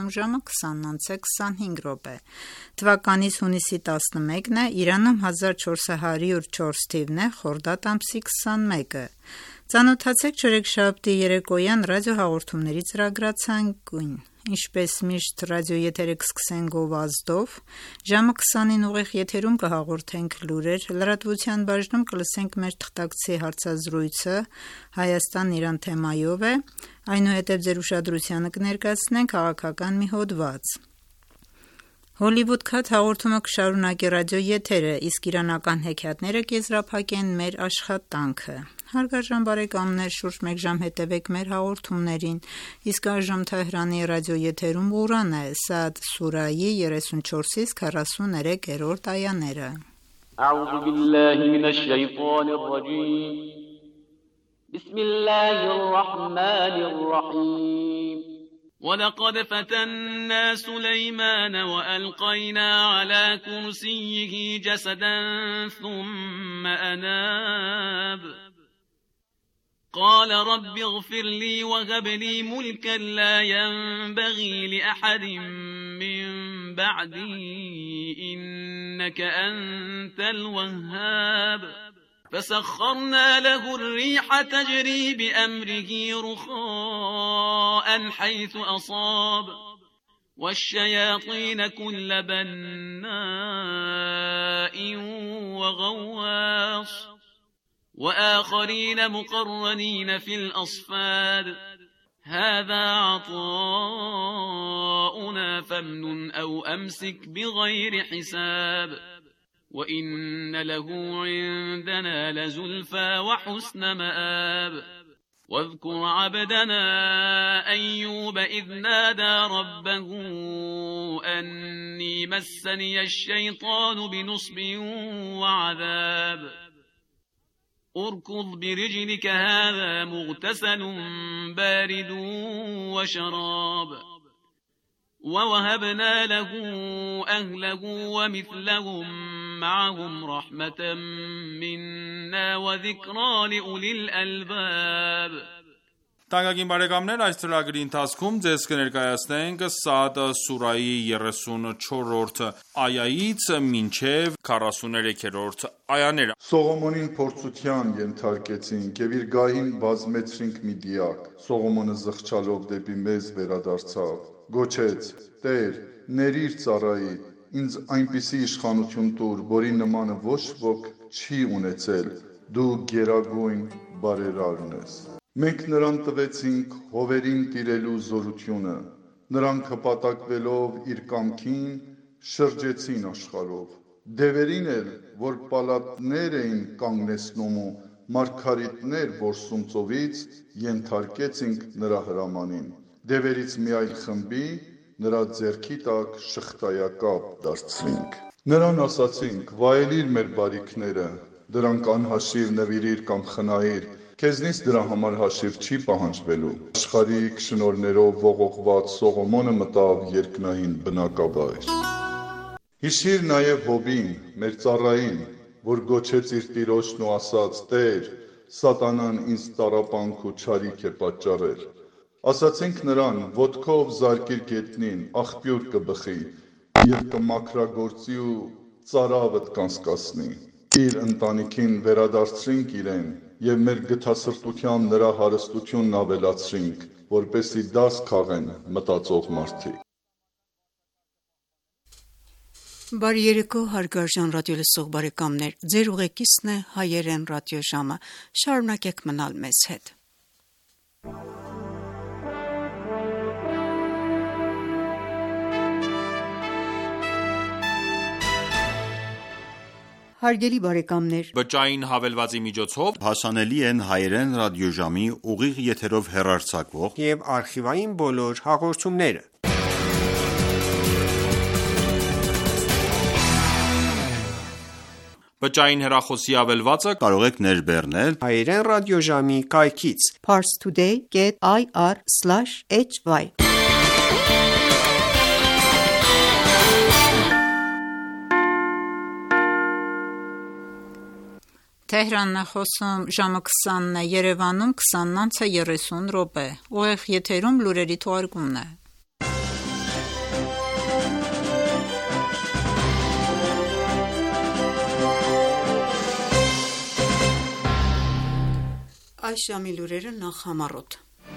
ժամը 20:25 Թվականից հունիսի 11-ն է, Իրանում 1404 թիվն է, խորդադ ամսի 21-ը։ Ծանոթացեք չորեքշաբթի երեկոյան ռադիոհաղորդումների ծրագրացանկին։ Ինչպես միշտ ռադիոեթերը կսկսենք գովազդով, ժամը 20-ին ուղիղ եթերում կհաղորդենք լուրեր, լրատվության բաժնում կլսենք մեր թղթակցի հարցազրույցը Հայաստան-Իրան թեմայով է, այնուհետև ձեր ուշադրությանը կներկայացնենք քաղաքական մի հոդված։ Հոլիվուդ Քաթ հաղորդումը կշարունակի ռադիոեթերը, իսկ իրանական հեքիաթները կեզրափակեն մեր աշխատանքը։ Հարգարժան բարեկամներ, շուրջ մեկ ժամ հետևեք մեր հաղորդումներին, իսկ այժմ Թեհրանի ռադիոեթերում Ղուրան է, Սադ սուրայի 34-ից 43-րդ այաները։ أعوذ بالله من الشيطان الرجيم بسم الله الرحمن الرحيم ولقد فتنا سليمان وألقينا على كرسيه جسدا ثم أناب قال رب اغفر لي وهب لي ملكا لا ينبغي لأحد من بعدي إنك أنت الوهاب فسخرنا له الريح تجري بأمره رخاء حيث أصاب والشياطين كل بناء وغواص وآخرين مقرنين في الأصفاد هذا عطاؤنا فامنن أو أمسك بغير حساب وإن له عندنا لزلفى وحسن مآب واذكر عبدنا أيوب إذ نادى ربه أني مسني الشيطان بنصب وعذاب اركض برجلك هذا مغتسل بارد وشراب ووهبنا له أهله ومثلهم معهم رحمة منا وذكرى لأولي الألباب Տանկագին բարեկամներ, այս ծրագրի ընթացքում ձեզ կներկայացնենք Սադ սուրայի 34-րդ այայից մինչև 43-րդ այաները։ Սողոմոնին փորձության ենթարկեցինք եւ իր գահին բազմեցրինք մի դիակ։ Սողոմոնը զղջալով դեպի մեզ վերադարձավ, գոչեց. Տեր, ներիր ծառայի, ինձ այնպիսի իշխանություն տուր, որի նմանը ոչ ոք չի ունեցել, դու գերագույն բարերարն ես։ Մենք նրան տվեցինք հովերին տիրելու զորությունը, նրանք հպատակվելով իր կամքին շրջեցին աշխարհով։ Դևերին էլ, որ պալատներ էին կանգնեցնում ու մարգարիտներ որսում ծովից, ենթարկեցինք նրա հրամանին։ Դևերից մի այլ խմբի նրա ձեռքի տակ շղթայակապ դարձրինք։ Նրան ասացինք. վայելիր մեր բարիքները, դրանք անհաշիվ նվիրիր կամ խնայիր, քեզնից դրա համար հաշիվ չի պահանջվելու։ Աշխարհիկ շնորհներով ողողված Սողոմոնը մտավ երկնային բնակավայր։ Հիշիր նաև Հոբին, մեր ծառային, որ գոչեց իր տիրոջն ու ասաց. Տեր, սատանան ինձ տառապանք ու չարիք է պատճառել։ Ասացինք նրան. ոտքով զարկիր գետնին, աղբյուր կբխի և կմաքրագործի ու ծարավդ կանցկացնի։ Իր ընտանիքին վերադարձրինք իրեն և մեր գթասրտությամբ նրա հարստությունն ավելացրինք, որպեսզի դաս քաղեն մտածող մարդիկ։ Բարի երեկո, հարգարժան ռադիոլսող բարեկամներ, ձեր ուղեկիցն է հայերեն ռադիոժամը, շարունակեք մնալ մեզ հետ։ Հարգելի բարեկամներ, Բջջային հավելվածի միջոցով հասանելի են հայերեն ռադիոժամի ուղիղ եթերով հեռարձակվող և արխիվային բոլոր հաղորդումները։ Բջջային հեռախոսի ավելվածը կարող եք ներբեռնել հայերեն ռադիոժամի կայքից parstoday.ir/hy Թեհրանն է խոսում ժամը 20-ն է, Երևանում 20:30 րոպե։ Ուղիղ եթերում լուրերի թողարկումն է։ Այս ժամի լուրերը նախ համառոտ։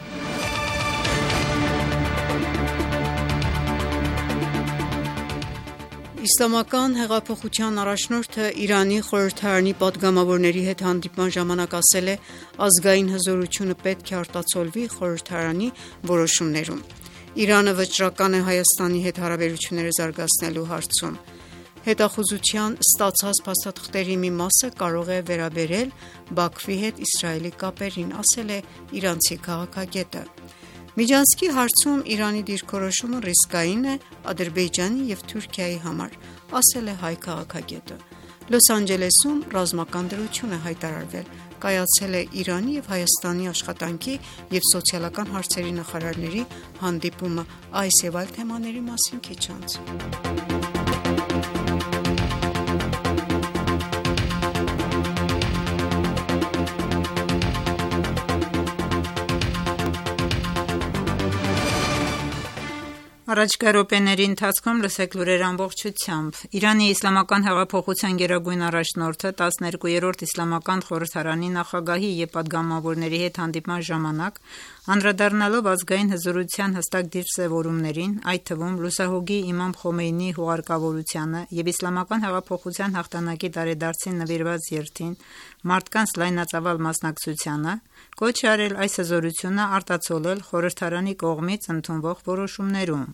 Իսլամական հեղափոխության առաջնորդը Իրանի խորհրդարանի պատգամավորների հետ հանդիպման ժամանակ ասել է. ազգային հզորությունը պետք է արտացոլվի խորհրդարանի որոշումներում։ Իրանը վճռական է Հայաստանի հետ հարաբերությունները զարգացնելու հարցում։ Հետախուզության ստացած փաստաթղթերի մի մասը կարող է վերաբերել Բաքվի հետ Իսրայելի կապերին, ասել է իրանցի քաղաքագետը։ Միջանցքի հարցում Իրանի դիրքորոշումը ռիսկային է Ադրբեջանի և Թուրքիայի համար, ասել է հայ քաղաքագետը։ Լոս Անջելեսում ռազմական դրություն է հայտարարվել, կայացել է Իրանի և Հայաստանի աշխատանքի և սոցիալական հարցերի նախարարների հանդիպումը, այս և այլ թեմաների մասին քիչ անց։ Առաջկա րոպեների ընթացքում լսեք լուրեր ամբողջությամբ։ Իրանի Իսլամական հեղափոխության գերագույն առաջնորդը 12-րդ Իսլամական խորհրդարանի նախագահի և պատգամավորների հետ հանդիպման ժամանակ, անդրադառնալով ազգային հզորության հստակ դիրքսևորումներին, այդ թվում լուսահոգի Իմամ Խոմեյնիի հուղարկավորությանը և Իսլամական հեղափոխության հաղթանակի տարեդարձին նվիրված երթին, մարդկանց լայնածավալ մասնակցությանը, կոչ է արել այս հզորությունը արտացոլել խորհրդարանի կողմից ընդունվող որոշումներում։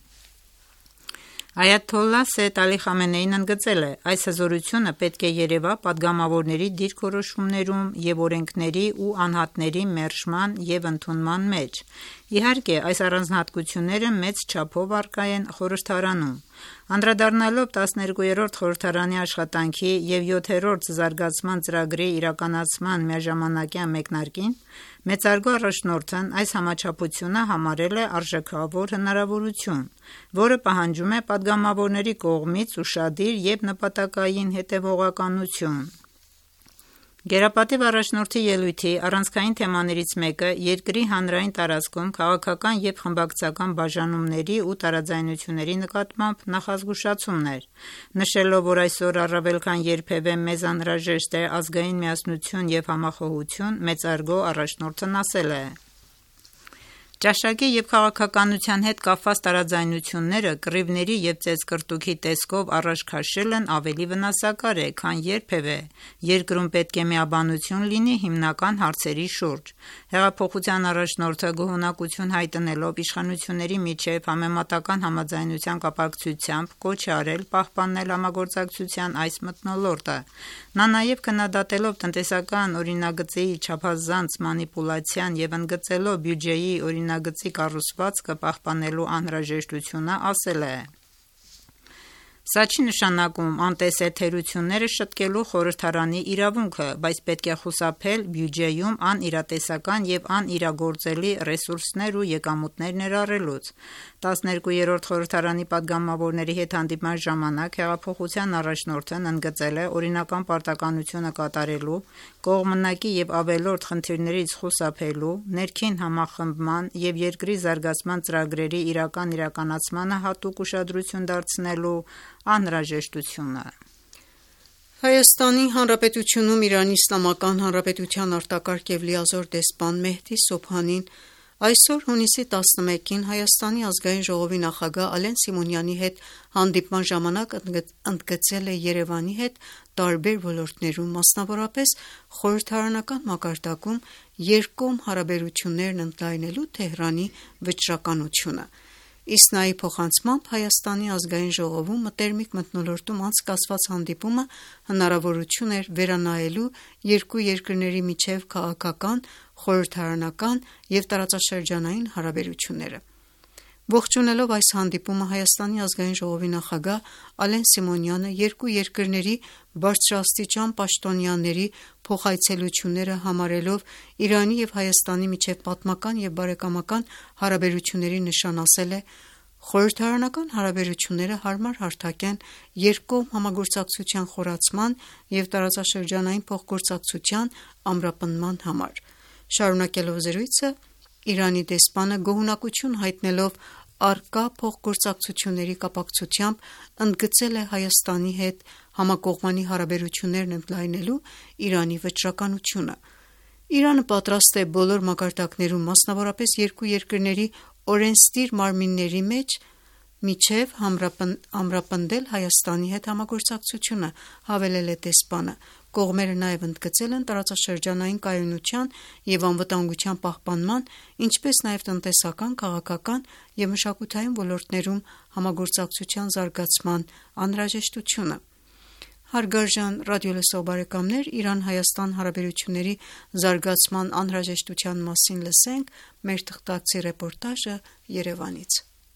Այաթոլլահ Սեյեդ Ալի Խամենեին ընդգծել է. այս հզորությունը պետք է երևա պատգամավորների դիրքորոշումներում և օրենքների ու անհատների մերժման և ընդունման մեջ։ Իհարկե, այս առանձնահատկությունները մեծ չափով առկա են խորհրդարանում։ Անդրադառնալով 12-րդ խորհրդարանի աշխատանքի և 7-րդ զարգացման ծրագրի իրականացման միաժամանակյա մեկնարկին, մեծարգո առաջնորդն այս համաչափությունը համարել է արժեքավոր հնարավորություն, որը պահանջում է պատգամավորների կողմից ուշադիր և նպատակային հետևողականություն։ Գերապատիվ առաջնորդի ելույթի առանցքային թեմաներից մեկը երկրի հանրային տարածքում քաղաքական և խմբակցական բաժանումների ու տարաձայնությունների նկատմամբ նախազգուշացումն էր, նշելով, որ այսօր առավել քան երբևէ մեզ անհրաժեշտ է ազգային միասնություն և համախոհություն, մեծարգո առաջնորդն ասել է. Ճաշակի և քաղաքականության հետ կապված տարաձայնությունները կռիվների և ծեծկռտուքի տեսքով առաջ քաշելն ավելի վնասակար է, քան երբևէ։ Երկրում պետք է միաբանություն լինի հիմնական հարցերի շուրջ։ Հեղափոխության առաջնորդը գոհունակություն հայտնելով իշխանությունների միջև համեմատական համաձայնության կապակցությամբ կոչ է արել պահպանել համագործակցության այս մթնոլորտը։ Նա նաև քննադատելով տնտեսական օրինագծի չափազանց մանիպուլյացիան և ընդգծելով բյուջեի օրինագծի կառուցվածքը պահպանելու անհրաժեշտությունը, ասել է. Սա չի նշանակում անտեսել թերությունները շտկելու խորհրդարանի իրավունքը, բայց պետք է խուսափել բյուջեում անիրատեսական և անիրագործելի ռեսուրսներ ու եկամուտներ ներառելուց։ 12-րդ խորհրդարանի պատգամավորների հետ հանդիպման ժամանակ հեղափոխության առաջնորդն ընդգծել է օրինական պարտականությունը կատարելու, կողմնակի և ավելորդ խնդիրներից խուսափելու, ներքին համախմբման և երկրի զարգացման ծրագրերի իրականացմանը հատուկ ուշադրություն դարձնելու անհրաժեշտությունը։ Հայաստանի Հանրապետությունում Իրանի Իսլամական Հանրապետության արտակարգ և լիազոր դեսպան Մեհդի Սոբհանին այսօր հունիսի 11-ին Հայաստանի ազգային ժողովի նախագահ Ալեն Սիմոնյանի հետ հանդիպման ժամանակ ընդգծել է Երևանի հետ տարբեր ոլորտներում, մասնավորապես խորհրդարանական մակարդակում երկկողմ հարաբերություններն ընդլայնելու Թեհրանի վճռականությունը։ Իսնայի փոխանցմամբ Հայաստանի ազգային ժողովում մտերմիկ մթնոլորտում անցկացված հանդիպումը հնարավորություն էր վերանայելու երկու երկրների միջև քաղաքական, խորհրդարանական և տարածաշրջանային հարաբերությունները։ Ողջունելով այս հանդիպումը Հայաստանի ազգային ժողովի նախագահ Ալեն Սիմոնյանը երկու երկրների բարձրաստիճան պաշտոնյաների փոխայցելությունները համարելով Իրանի և Հայաստանի միջև պատմական և բարեկամական հարաբերությունների նշան, ասել է. «Խորհրդարանական հարաբերությունները հարմար հարթակ են երկկողմ համագործակցության խորացման և տարածաշրջանային փոխգործակցության ամրապնդման համար»։ Շարունակելով զրույցը, Իրանի դեսպանը գոհունակություն հայտնելով առկա փոխգործակցությունների կապակցությամբ ընդգծել է Հայաստանի հետ համակողմանի հարաբերություններն ընդլայնելու Իրանի վճռականությունը։ Իրանը պատրաստ է բոլոր մակարդակներում, մասնավորապես երկու երկրների օրենսդիր մարմինների միջև ամրապնդել Հայաստանի հետ համագործակցությունը, հավելել է դեսպանը։ Կողմերը նաև ընդգծել են տարածաշրջանային կայունության և անվտանգության պահպանման, ինչպես նաև տնտեսական, քաղաքական և մշակութային ոլորտներում համագործակցության զարգացման անհրաժեշտությունը։ Հարգարժան ռադիոլսող բարեկամներ, Իրան-Հայաստան հարաբերությունների զարգացման անհրաժեշտության մասին լսենք մեր թղթակցի ռեպորտաժը Երևանից։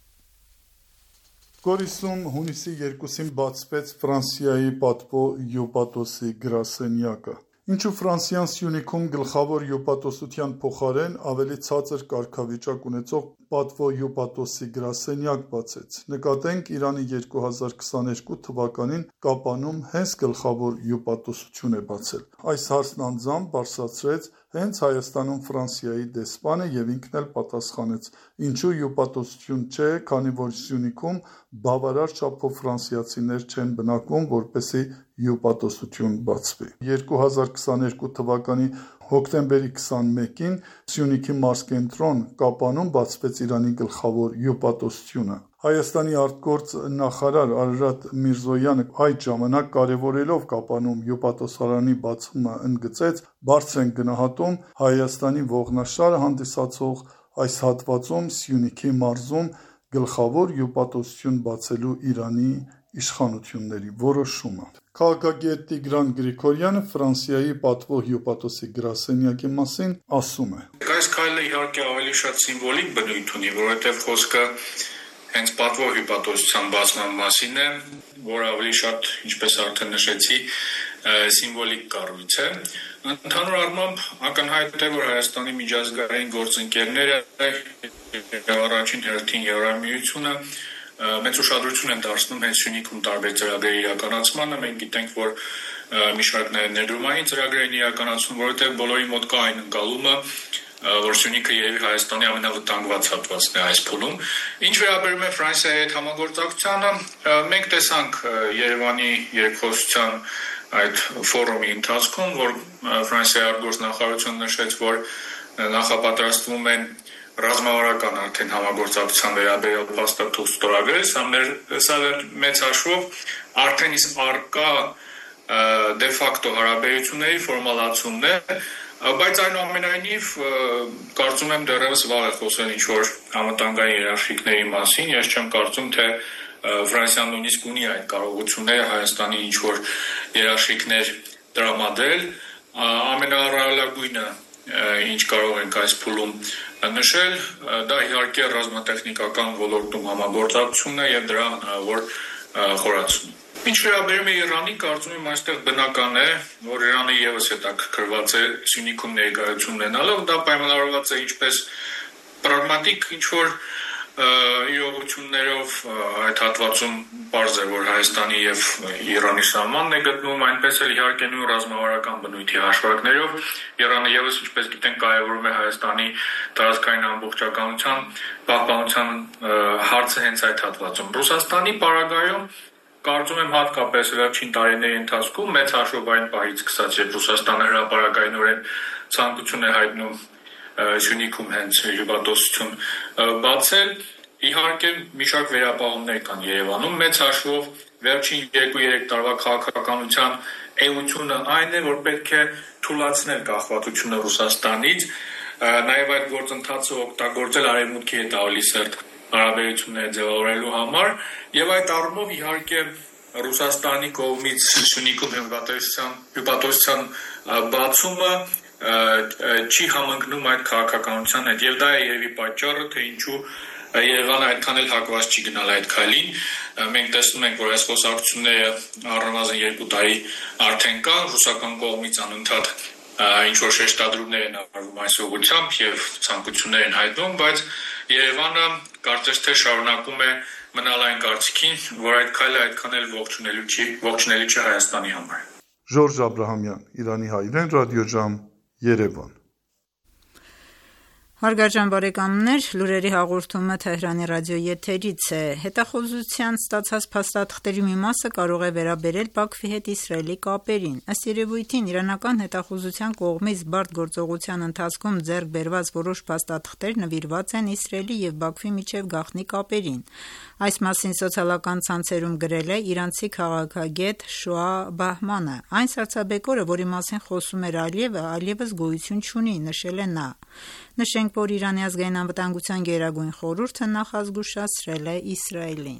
Գորիսում հունիսի 2-ին բացվեց Ֆրանսիայի պատվո հյուպատոսի գրասենյակը։ Ինչու Ֆրանսիան Սյունիքում գլխավոր հյուպատոսության փոխարեն ավելի ցածր կարգավիճակ ունեցող պատվո հյուպատոսի գրասենյակ բացեց։ Նկատենք Իրանի 2022 թվականին Կապանում հենց գլխավոր հյուպատոսություն է բացել։ Այս հարցն անձամբ բարձրացրեց հենց Հայաստանում Ֆրանսիայի դեսպանը և ինքն էլ պատասխանեց. ինչու հյուպատոսություն չէ, քանի որ Սյունիքում բավարար չափով ֆրանսիացիներ չեն բնակվում, որպեսզի հյուպատոսություն բացվի։ 2022 թվականի հոկտեմբերի 21-ին Սյունիքի մարզկենտրոն Կապանում բացվեց Իրանի գլխավոր հյուպատոսությունը։ Հայաստանի արտգործ նախարար Արարատ Միրզոյանը այդ ժամանակ կարևորելով Կապանում հյուպատոսարանի բացումը ընդգծեց. բարձր ենք գնահատում Հայաստանի ողնաշարը հանդիսացող այս հատվածում Սյունիքի մարզում գլխավոր հյուպատոսություն բացելու Իրանի իշխանությունների որոշումը։ Քաղաքագետ Տիգրան Գրիգորյանը Ֆրանսիայի պատվո հյուպատոսի գրասենյակի մասին ասում է. Այս քայլը իհարկե ավելի շատ սիմվոլիկ բնույթ ունի, որովհետև խոսքը հենց պատվո հյուպատոսության բացման մասին է, որը ավելի շատ, ինչպես արդեն նշեցի, սիմվոլիկ կառույց է։ Ընդհանուր առմամբ ակնհայտ է, որ Հայաստանի միջազգային գործընկերները առաջին հերթին Եվրամիությունը մեծ ուշադրություն են դարձնում հենց Սյունիքում տարբեր ծրագրերի իրականացմանը։ Մենք գիտենք, որ մի շարք ներդրումային ծրագրեր են իրականացվում, որովհետև բոլորի մոտ կա այն ընկալումը, որ Սյունիքը երևի Հայաստանի ամենավտանգված հատվածն է այս փուլում։ Ինչ վերաբերում է Ֆրանսիայի հետ համագործակցությանը, մենք տեսանք Երևանի երկխոսության այդ ֆորումի ընթացքում, որ Ֆրանսիայի արտգործնախարարությունը նշեց, որ նախապատրաստվում են ռազմավարական արդեն համագործակցության վերաբերյալ փաստաթուղթ ստորագրել, սա մեծ հաշվով արդեն իսկ առկա դե ֆակտո հարաբերությունների ֆորմալացումն է, բայց այնուամենայնիվ կարծում եմ դեռևս վաղ է խոսել ինչ-որ անվտանգային երաշխիքների մասին, ես չեմ կարծում, թե Ֆրանսիան նույնիսկ ունի այդ կարողությունները Հայաստանի ինչ-որ երաշխիքներ տրամադրել, ամենառայելագույնը ինչ կարող ենք այս փուլում նշել, դա իհարկե ռազմատեխնիկական ոլորտում համագործակցությունն է և դրա հնարավոր խորացումը։ Ինչ վերաբերում է Իրանի, կարծում եմ այստեղ բնական է, որ Իրանը ևս հետաքրքրված է Սյունիքում ներկայություն ունենալով, դա պայմանավորված է ինչպես պրագմատիկ ինչ-որ իրողություններով այդ հատվածում պարզ է, որ Հայաստանի և Իրանի սահմանն է գտնվում, այնպես էլ իհարկե նույն ռազմավարական բնույթի հաշվարկներով Իրանը ևս, ինչպես գիտենք, կարևորում է Հայաստանի տարածքային ամբողջականության պահպանության հարցը հենց այդ հատվածում։ Ռուսաստանի պարագայում կարծում եմ հատկապես վերջին տարիների ընթացքում մեծ հաշվով այն պահից սկսած, երբ Ռուսաստանը հրապարակայնորեն ցանկություն է հայտնում Սյունիքում հենց հյուպատոսություն բացել, իհարկե մի շարք վերապահումներ կան Երևանում, մեծ հաշվով վերջին 2-3 տարվա քաղաքականության էությունը այն է, որ պետք է թուլացնել կախվածությունը Ռուսաստանից, նաև այդ գործընթացը օգտագործել արևմուտքի հետ ավելի սերտ հարաբերությունները ձևավորելու համար եւ այդ առումով իհարկե Ռուսաստանի կողմից Սյունիքում հյուպատոսության բացումը չի համընկնում այդ քաղաքականության հետ եւ դա է երևի պատճառը, թե ինչու Երևանը այդքան էլ հակված չի գնալ այդ քայլին։ Մենք տեսնում ենք, որ այս խոսակցությունները առնվազն 2 տարի արդեն կան, ռուսական կողմից անընդհատ ինչ-որ շեշտադրումներ են արվում այս ուղղությամբ եւ ցանկություններ են հայտնում, բայց Երևանը կարծես թե շարունակում է մնալ այն կարծիքին, որ այդ քայլը այդքան էլ ողջունելի չի Հայաստանի համար։ Ժորժ Աբրահամյան, Իրանի հայրեն, ռադիոժամ, Երևան։ Հարգարժան բարեկամներ, լուրերի հաղորդումը Թեհրանի ռադիոյի եթերից է։ Հետախուզության ստացած փաստաթղթերի մի մասը կարող է վերաբերել Բաքվի հետ Իսրայելի կապերին։ Ըստ երևույթին, իրանական հետախուզության կողմից բարդ գործողության ընթացքում ձեռք բերված որոշ փաստաթղթեր նվիրված են Իսրայելի և Բաքվի միջև գաղտնի կապերին։ Այս մասին սոցիալական ցանցերում գրել է իրանցի քաղաքագետ Շուա Բահմանը։ Այն սառցաբեկորը, որի մասին խոսում էր Ալիևը, այլևս գոյություն չունի, նշել է նա։ Նշենք, որ Իրանի ազգային անվտանգության գերագույն խորհուրդը նախազգուշացրել է Իսրայելին։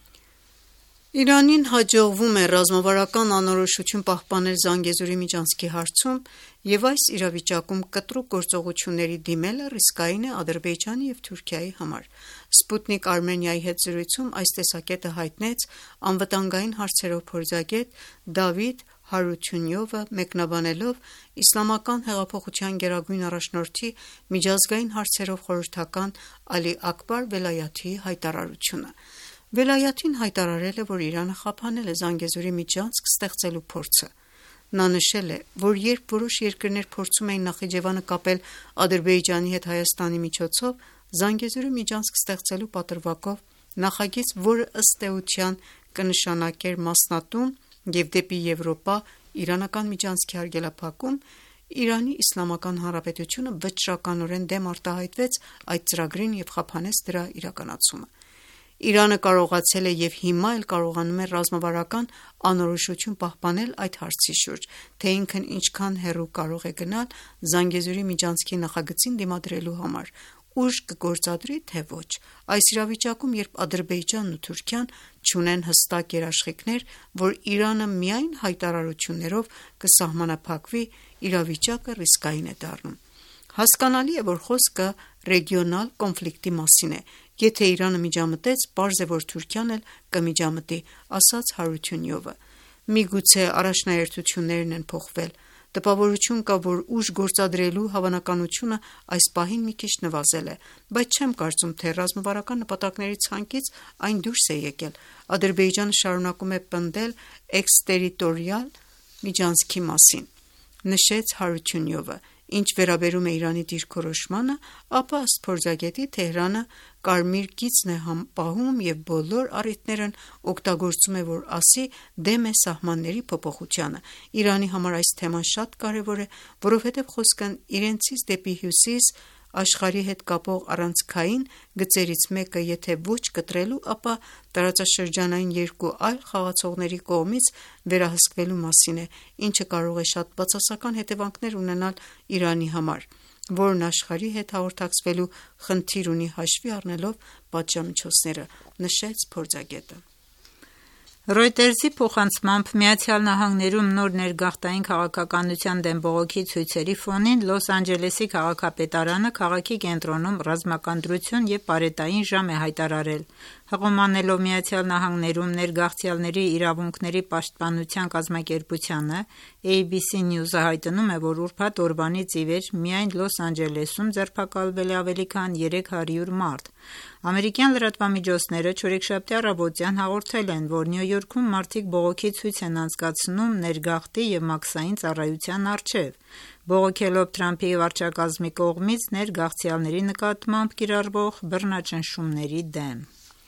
Իրանին հաջողվում է ռազմավարական անորոշություն պահպանել Զանգեզուրի միջանցքի հարցում և այս իրավիճակում կտրուկ գործողությունների դիմելը ռիսկային է Ադրբեջանի և Թուրքիայի համար։ Սպուտնիկ Արմենիայի հետ զրույցում այս տեսակետը հայտնեց անվտանգային հարցերով փորձագետ Դավիթ Հարությունյովը, մեկնաբանելով Իսլամական հեղափոխության գերագույն առաջնորդի միջազգային հարցերով խորհրդական Ալի Աքբար Վելայաթիի հայտարարությունը։ Վելայաթին հայտարարել է, որ Իրանը խափանել է Զանգեզուրի միջանցք ստեղծելու փորձը։ Նա նշել է, որ երբ որոշ երկրներ փորձում էին Նախիջևանը կապել Ադրբեջանի հետ Հայաստանի միջոցով, Զանգեզուրի միջանցք ստեղծելու պատրվակով նախագիծ, որը ըստ էության կնշանակեր մասնատում և դեպի Եվրոպա իրանական միջանցքի արգելափակում, Իրանի Իսլամական Հանրապետությունը վճռականորեն դեմ արտահայտվեց այդ ծրագրին և խափանեց դրա իրականացումը։ Իրանը կարողացել է և հիմա էլ կարողանում է ռազմավարական անորոշություն պահպանել այդ հարցի շուրջ, թե ինքն ինչքան հեռու կարող է գնալ Զանգեզուրի միջանցքի նախագծին դիմադրելու համար, ուժ կգործադրի, թե ոչ։ Այս իրավիճակում, երբ Ադրբեջանն ու Թուրքիան չունեն հստակ երաշխիքներ, որ Իրանը միայն հայտարարություններով կսահմանափակվի, իրավիճակը ռիսկային է դառնում։ Հասկանալի է, որ խոսքը ռեգիոնալ կոնֆլիկտի մասին է։ Եթե Իրանը միջամտեց, պարզ է, որ Թուրքիան էլ կմիջամտի, ասաց Հարությունյովը։ Միգուցե առաջնահերթություններն են փոխվել։ Տպավորություն կա, որ ուժ գործադրելու հավանականությունը այս պահին մի քիչ նվազել է, բայց չեմ կարծում, թե ռազմավարական նպատակների ցանկից այն դուրս է եկել։ Ադրբեջանը շարունակում է պնդել էքստերիտորիալ միջանցքի մասին, նշեց Հարությունյովը։ Ինչ վերաբերում է Իրանի դիրքորոշմանը, ապա ըստ փորձագետի Թեհրանը կարմիր գիծն է պահում և բոլոր առիթներն օգտագործում է, որ ասի դեմ է սահմանների փոփոխությանը։ Իրանի համար այս թեման շատ կարևոր է, որովհետև խոսքն իրենցից դեպի հյուսիս աշխարհի հետ կապող առանցքային գծերից մեկը եթե ոչ կտրելու, ապա տարածաշրջանային երկու այլ խաղացողների կողմից վերահսկվելու մասին է, ինչը կարող է շատ բացասական հետևանքներ ունենալ Իրանի համար, որն աշխարհի հետ հաղորդակցվելու խնդիր ունի հաշվի առնելով պատժամիջոցները, նշեց փորձագետը։ Reuters-ի փոխանցմամբ ԱՄՆ-ում նոր ներգաղթային քաղաքականության դեմ բողոքի ցույցերի ֆոնին Լոս Անջելեսի քաղաքապետարանը քաղաքի կենտրոնում ռազմական դրություն և պարետային ժամ է հայտարարել։ Հղումանելով ԱՄՆ-ում ներգաղթյալների իրավունքների պաշտպանության կազմակերպությանը, ABC News-ը հայտնում է, որ ուրբաթ օրվանից ի վեր միայն Լոս Անջելեսում ձերբակալվել է ավելի քան 300 մարդ։ Ամերիկյան լրատվամիջոցները չորեքշաբթի առավոտյան հաղորդել են, որ Նյու Յորքում մարդիկ բողոքի ցույց են անցկացնում ներգաղթի և մաքսային ծառայության առջև, բողոքելով Թրամփի վարչակազմի կողմից ներգաղթյալների նկատմամբ կիրառվող բռնաճնշումների դեմ։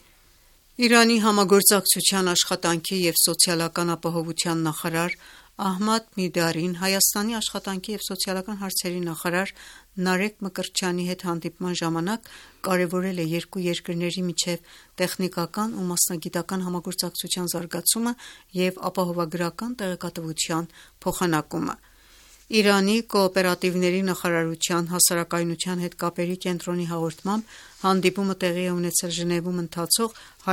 Իրանի համագործակցության աշխատանքի և սոցիալական ապահովության նախարար Ահմադ Միդարին Հայաստանի աշխատանքի և սոցիալական հարցերի նախարար Նարեկ Մկրտչյանի հետ հանդիպման ժամանակ կարևորել է երկու երկրների միջև տեխնիկական ու մասնագիտական համագործակցության զարգացումը և ապահովագրական տեղեկատվության փոխանակումը։ Իրանի կոոպերատիվների նախարարության հասարակայնության հետ կապերի կենտրոնի հաղորդմամբ հանդիպումը տեղի է ունեցել Ժնևում ընթացող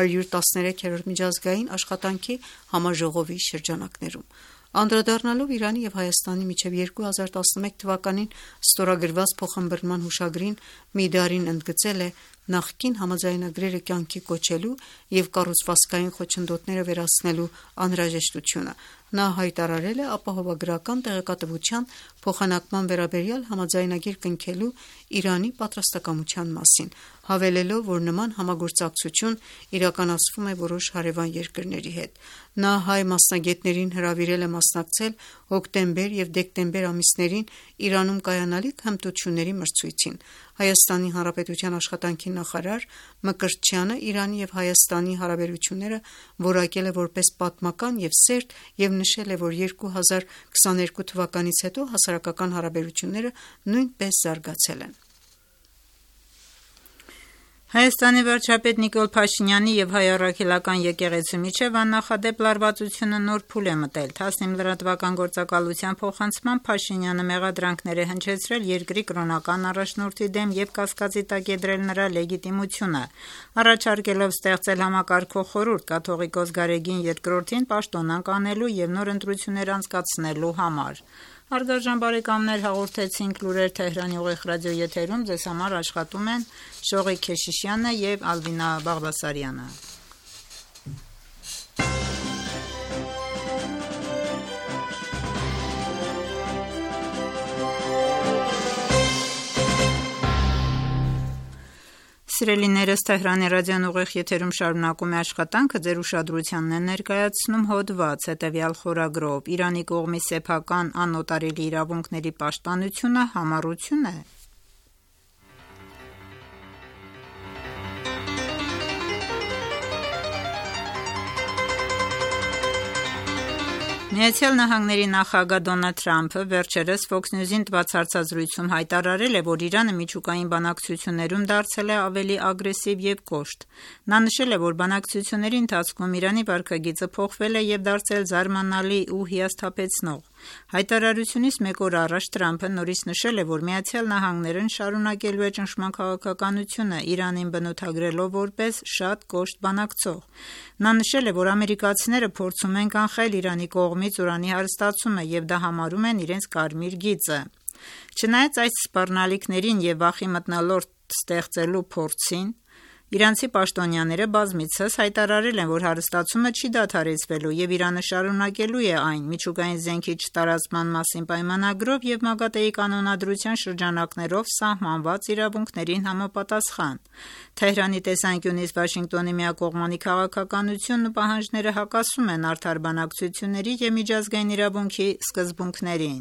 113-րդ միջազգային աշխատանքի համաժողովի շրջանակներում։ Անդրադառնալով Իրանի և Հայաստանի միջև 2011 թվականին ստորագրված փոխըմբռնման հուշագրին, Միդարին ընդգծել է նախկին համաձայնագրերը կյանքի կոչելու և կառուցվածքային խոչընդոտները վերացնելու անհրաժեշտությունը։ Նա հայտարարել է ապահովագրական տեղեկատվության փոխանակման վերաբերյալ համաձայնագիր կնքելու Իրանի պատրաստակամության մասին, հավելելով, որ նման համագործակցություն իրականացվում է որոշ հարևան երկրների հետ։ Նա հայ մասնագետներին հրավիրել է մասնակցել հոկտեմբեր և դեկտեմբեր ամիսներին Իրանում կայանալիք հմտությունների մրցույթին։ Հայաստանի Հանրապետության աշխատանքի նախարար Մկրտչյանը Իրանի և Հայաստանի հարաբերությունները որակել է որպես պատմական և սերտ և նշել է, որ 2022 թվականից հետո հասարակական հարաբերությունները նույնպես զարգացել են։ Հայաստանի վարչապետ Նիկոլ Փաշինյանի և Հայ առաքելական եկեղեցու միջև աննախադեպ լարվածությունը նոր փուլ է մտել։ 19 լրատվական գործակալության փոխանցմամբ Փաշինյանը մեղադրանքներ է հնչեցրել երկրի կրոնական առաջնորդի դեմ և կասկածի տակ է դրել նրա լեգիտիմությունը, առաջարկելով ստեղծել համակարգող խորհուրդ կաթողիկոս Գարեգին II-ին պաշտոնանկ անելու և նոր ընտրություններ անցկացնելու համար։ Հարգարժան բարեկամներ, հաղորդեցինք լուրեր Թեհրանի ուղիղ ռադիոեթերում, ձեզ համար աշխատում են Շողիկ Քեշիշյանը և Ալվինա Բաղբասարյանը։ Սիրելիներս, Թեհրանի ռադիոն ուղիղ եթերում շարունակում է աշխատանքը, ձեր ուշադրությանն է ներկայացնում հոդված հետևյալ խորագրով. Իրանի կողմի սեփական անօտարելի իրավունքների պաշտպանությունը համառություն է։ ԱՄՆ նախագահ Դոնալդ Թրամփը վերջերս Fox News-ին տված հարցազրույցում հայտարարել է, որ Իրանը միջուկային բանակցություններում դարձել է ավելի ագրեսիվ և կոշտ։ Նա նշել է, որ բանակցությունների ընթացքում Իրանի վարքագիծը փոխվել է և դարձել զարմանալի ու հիասթափեցնող։ Հայտարարությունից մեկ օր առաջ Թրամփը նորից նշել է, որ ԱՄՆ-ն շարունակելու է ճնշման քաղաքականությունը, Իրանին բնութագրելով որպես շատ կոշտ բանակցող։ Նա նշել է, որ ամերիկացիները փորձում են կանխել Իրանի կողմից ուրանի հարստացումը և դա համարում են իրենց կարմիր գիծը։ Չնայած այս սպառնալիքներին և վախի մթնոլորտ ստեղծելու փորձին, իրանցի պաշտոնյաները բազմիցս հայտարարել են, որ հարստացումը չի դադարեցվելու և Իրանը շարունակելու է այն միջուկային զենքի չտարածման մասին պայմանագրով և ՄԱԳԱՏԷ-ի կանոնադրության շրջանակներով սահմանված իրավունքներին համապատասխան։ Թեհրանի տեսանկյունից Վաշինգտոնի միակողմանի քաղաքականությունն ու պահանջները հակասում են արդար բանակցությունների և միջազգային իրավունքի սկզբունքներին։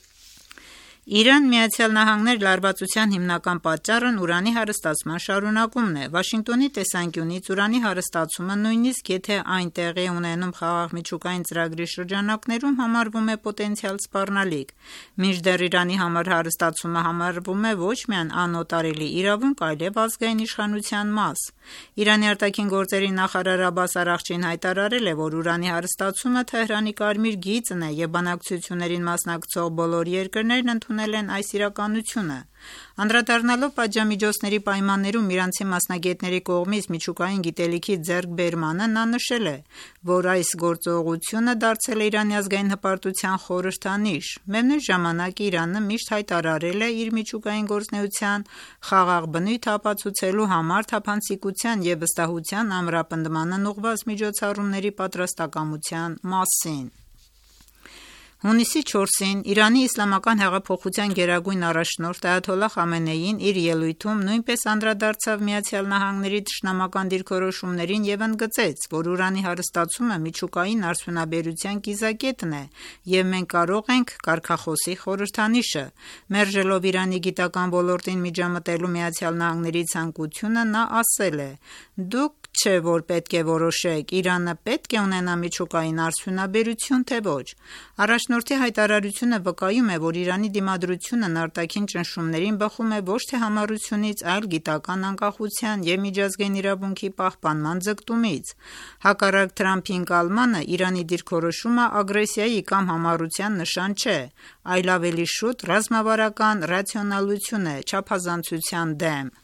Իրան-ԱՄՆ լարվածության հիմնական պատճառն ուրանի հարստացման շարունակումն է։ Վաշինգտոնի տեսանկյունից ուրանի հարստացումը, նույնիսկ եթե այն տեղի է ունենում խաղաղ միջուկային ծրագրի շրջանակներում, համարվում է պոտենցիալ սպառնալիք։ Մինչդեռ Իրանի համար հարստացումը համարվում է ոչ միայն անօտարելի իրավունք, այլև ազգային իշխանության մաս։ Իրանի արտաքին գործերի նախարար Աբբաս Արաղչին հայտարարել է, որ ուրանի հարստացումը Թեհրանի կարմիր գիծն է և բանակցություններին մասնակցող բոլոր երկրներն ընդունել են այս իրականությունը։ Անդրադառնալով պատժամիջոցների պայմաններում իրանցի մասնագետների կողմից միջուկային գիտելիքի ձեռքբերմանը, նա նշել է, որ այս գործողությունը դարձել է Իրանի ազգային հպարտության խորհրդանիշ։ Միևնույն ժամանակ Իրանը միշտ հայտարարել է իր միջուկային գործունեության խաղաղ բնույթը ապացուցելու համար թափանցիկության և վստահության ամրապնդմանն ուղղված միջոցառումների պատրաստակամության մասին։ Հունիսի 4-ին Իրանի իսլամական հեղափոխության գերագույն առաջնորդ Այաթոլլահ Խամենեին իր ելույթում նույնպես անդրադարձավ ԱՄՆ-ի թշնամական դիրքորոշումներին և ընդգծեց, որ ուրանի հարստացումը միջուկային արդյունաբերության կիզակետն է և մենք կարող ենք կարգախոսի խորհրդանիշը։ Մերժելով Իրանի գիտական ոլորտին միջամտելու ԱՄՆ-ի ցանկությունը, նա ասել է. «Դուք չէ, որ պետք է որոշեք, Իրանը պետք է ունենա միջուկային արդյունաբերություն, թե ոչ»։ Առաջնորդի հայտարարությունը վկայում է, որ Իրանի դիմադրությունն արտաքին ճնշումներին բխում է ոչ թե համառությունից, այլ գիտական անկախության և միջազգային իրավունքի պահպանման ձգտումից։ Հակառակ Թրամփի ընկալմանը, Իրանի դիրքորոշումը ագրեսիայի կամ համառության նշան չէ, այլ ավելի շուտ ռազմավարական ռացիոնալություն է չափազանցության դեմ։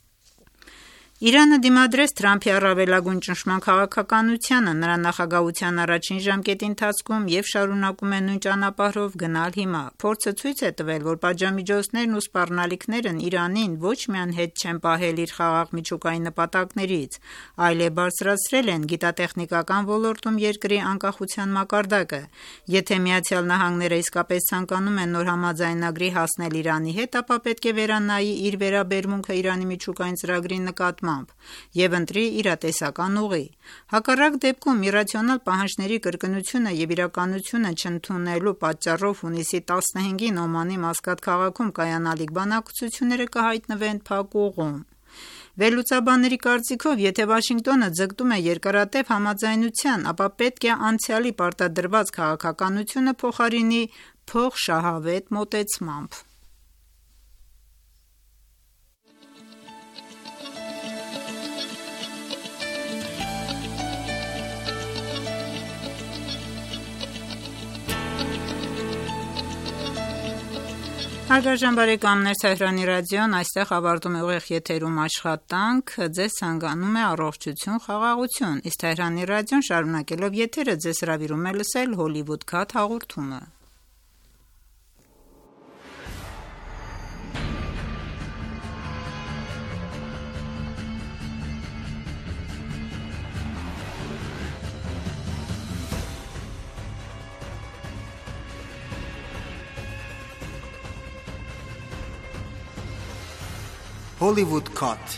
Իրանը դիմադրեց Թրամփի առավելագույն ճնշման քաղաքականությանը նրա նախագահության առաջին ժամկետի ընթացքում և շարունակում է նույն ճանապարհով գնալ հիմա։ Փորձը ցույց է տվել, որ պատժամիջոցներն ու սպառնալիքներն Իրանին ոչ միայն հետ չեն պահել իր խաղաղ միջուկային նպատակներից, այլև բարձրացրել են գիտատեխնիկական ոլորտում երկրի անկախության մակարդակը։ Եթե ԱՄՆ-ն իսկապես ցանկանում է նոր համաձայնագրի հասնել Իրանի հետ, ապա պետք է վերանայի իր վերաբերմունքը Իրանի միջուկային ծրագրի նկատմամբ նկատմամբ եւ ընտրի իրատեսական ուղի։ Հակառակ դեպքում իրացիոնալ պահանջների կրկնությունը եւ իրականությունը չընդունելու պատճառով հունիսի 15-ին Օմանի Մասկատ քաղաքում կայանալիք բանակցությունները կհայտնվեն փակ ուղում։ Վերլուծաբանների կարծիքով, եթե Վաշինգտոնը ձգտում է երկարատև համաձայնության, ապա պետք է անցյալի պարտադրված քաղաքականությունը փոխարինի փոխշահավետ մոտեցմամբ։ Հարգարժան բարեկամներ, Թեհրանի ռադիոն այստեղ ավարտում է ուղիղ եթերում աշխատանք, ձեզ ցանկանում է առողջություն, խաղաղություն, իսկ Թեհրանի ռադիոն շարունակելով եթերը ձեզ հրավիրում է լսել Hollywood Cut հաղորդումը։ Hollywood Cut.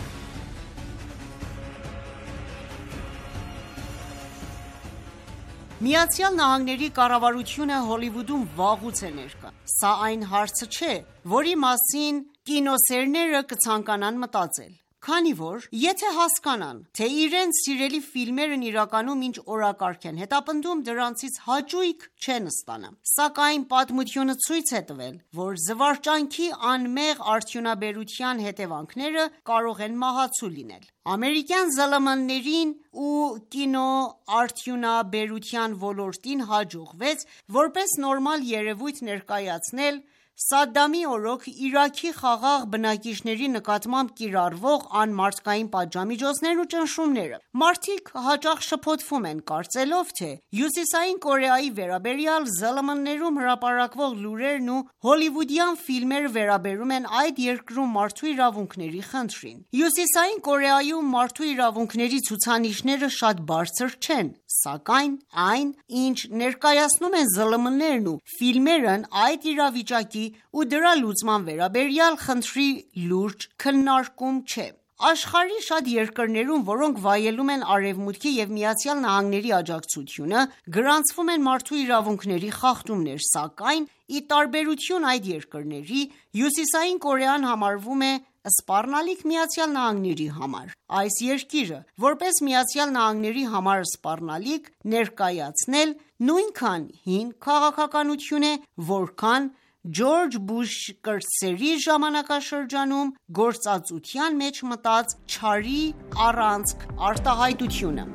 Միացյալ Նահանգների կառավարությունը Հոլիվուդում վաղուց է ներկա։ Սա այն հարցը չէ, որի մասին կինոսերները կցանկանան մտածել։ Քանի որ, եթե հասկանան, թե իրենց սիրելի ֆիլմերն իրականում ինչ օրակարգ են հետապնդում, դրանցից հաճույք չեն ստանա։ Սակայն պատմությունը ցույց է տվել, որ զվարճանքի անմեղ արդյունաբերության հետևանքները կարող են մահացու լինել։ Ամերիկյան ԶԼՄ-ներին ու կինոարդյունաբերության ոլորտին հաջողվեց որպես նորմալ երևույթ ներկայացնել Սադդամի օրոք Իրաքի խաղաղ բնակիչների նկատմամբ կիրառվող անմարդկային պատժամիջոցներն ու ճնշումները։ Մարդիկ հաճախ շփոթվում են, կարծելով, թե Հյուսիսային Կորեայի վերաբերյալ ԶԼՄ-ներում հրապարակվող լուրերն ու հոլիվուդյան ֆիլմերը վերաբերում են այդ երկրում մարդու իրավունքների խնդրին։ Հյուսիսային Կորեայում մարդու իրավունքների ցուցանիշները շատ բարձր չեն, սակայն այն, ինչ ներկայացնում են ԶԼՄ-ներն ու ֆիլմերն այդ իրավիճակի ու դրա լուծման վերաբերյալ խնդրի լուրջ քննարկում չէ։ Աշխարհի շատ երկրներում, որոնք վայելում են Արևմուտքի և Միացյալ Նահանգների աջակցությունը, գրանցվում են մարդու իրավունքների խախտումներ, սակայն ի տարբերություն այդ երկրների, Հյուսիսային Կորեան համարվում է սպառնալիք Միացյալ Նահանգների համար։ Այս երկիրը, որպես Միացյալ Նահանգների համար սպառնալիք, ներկայացնել նույնքան հին քաղաքականություն է, որքան Ջորջ Բուշ կրտսերի ժամանակաշրջանում գործածության մեջ մտած չարի առանցք արտահայտությունը։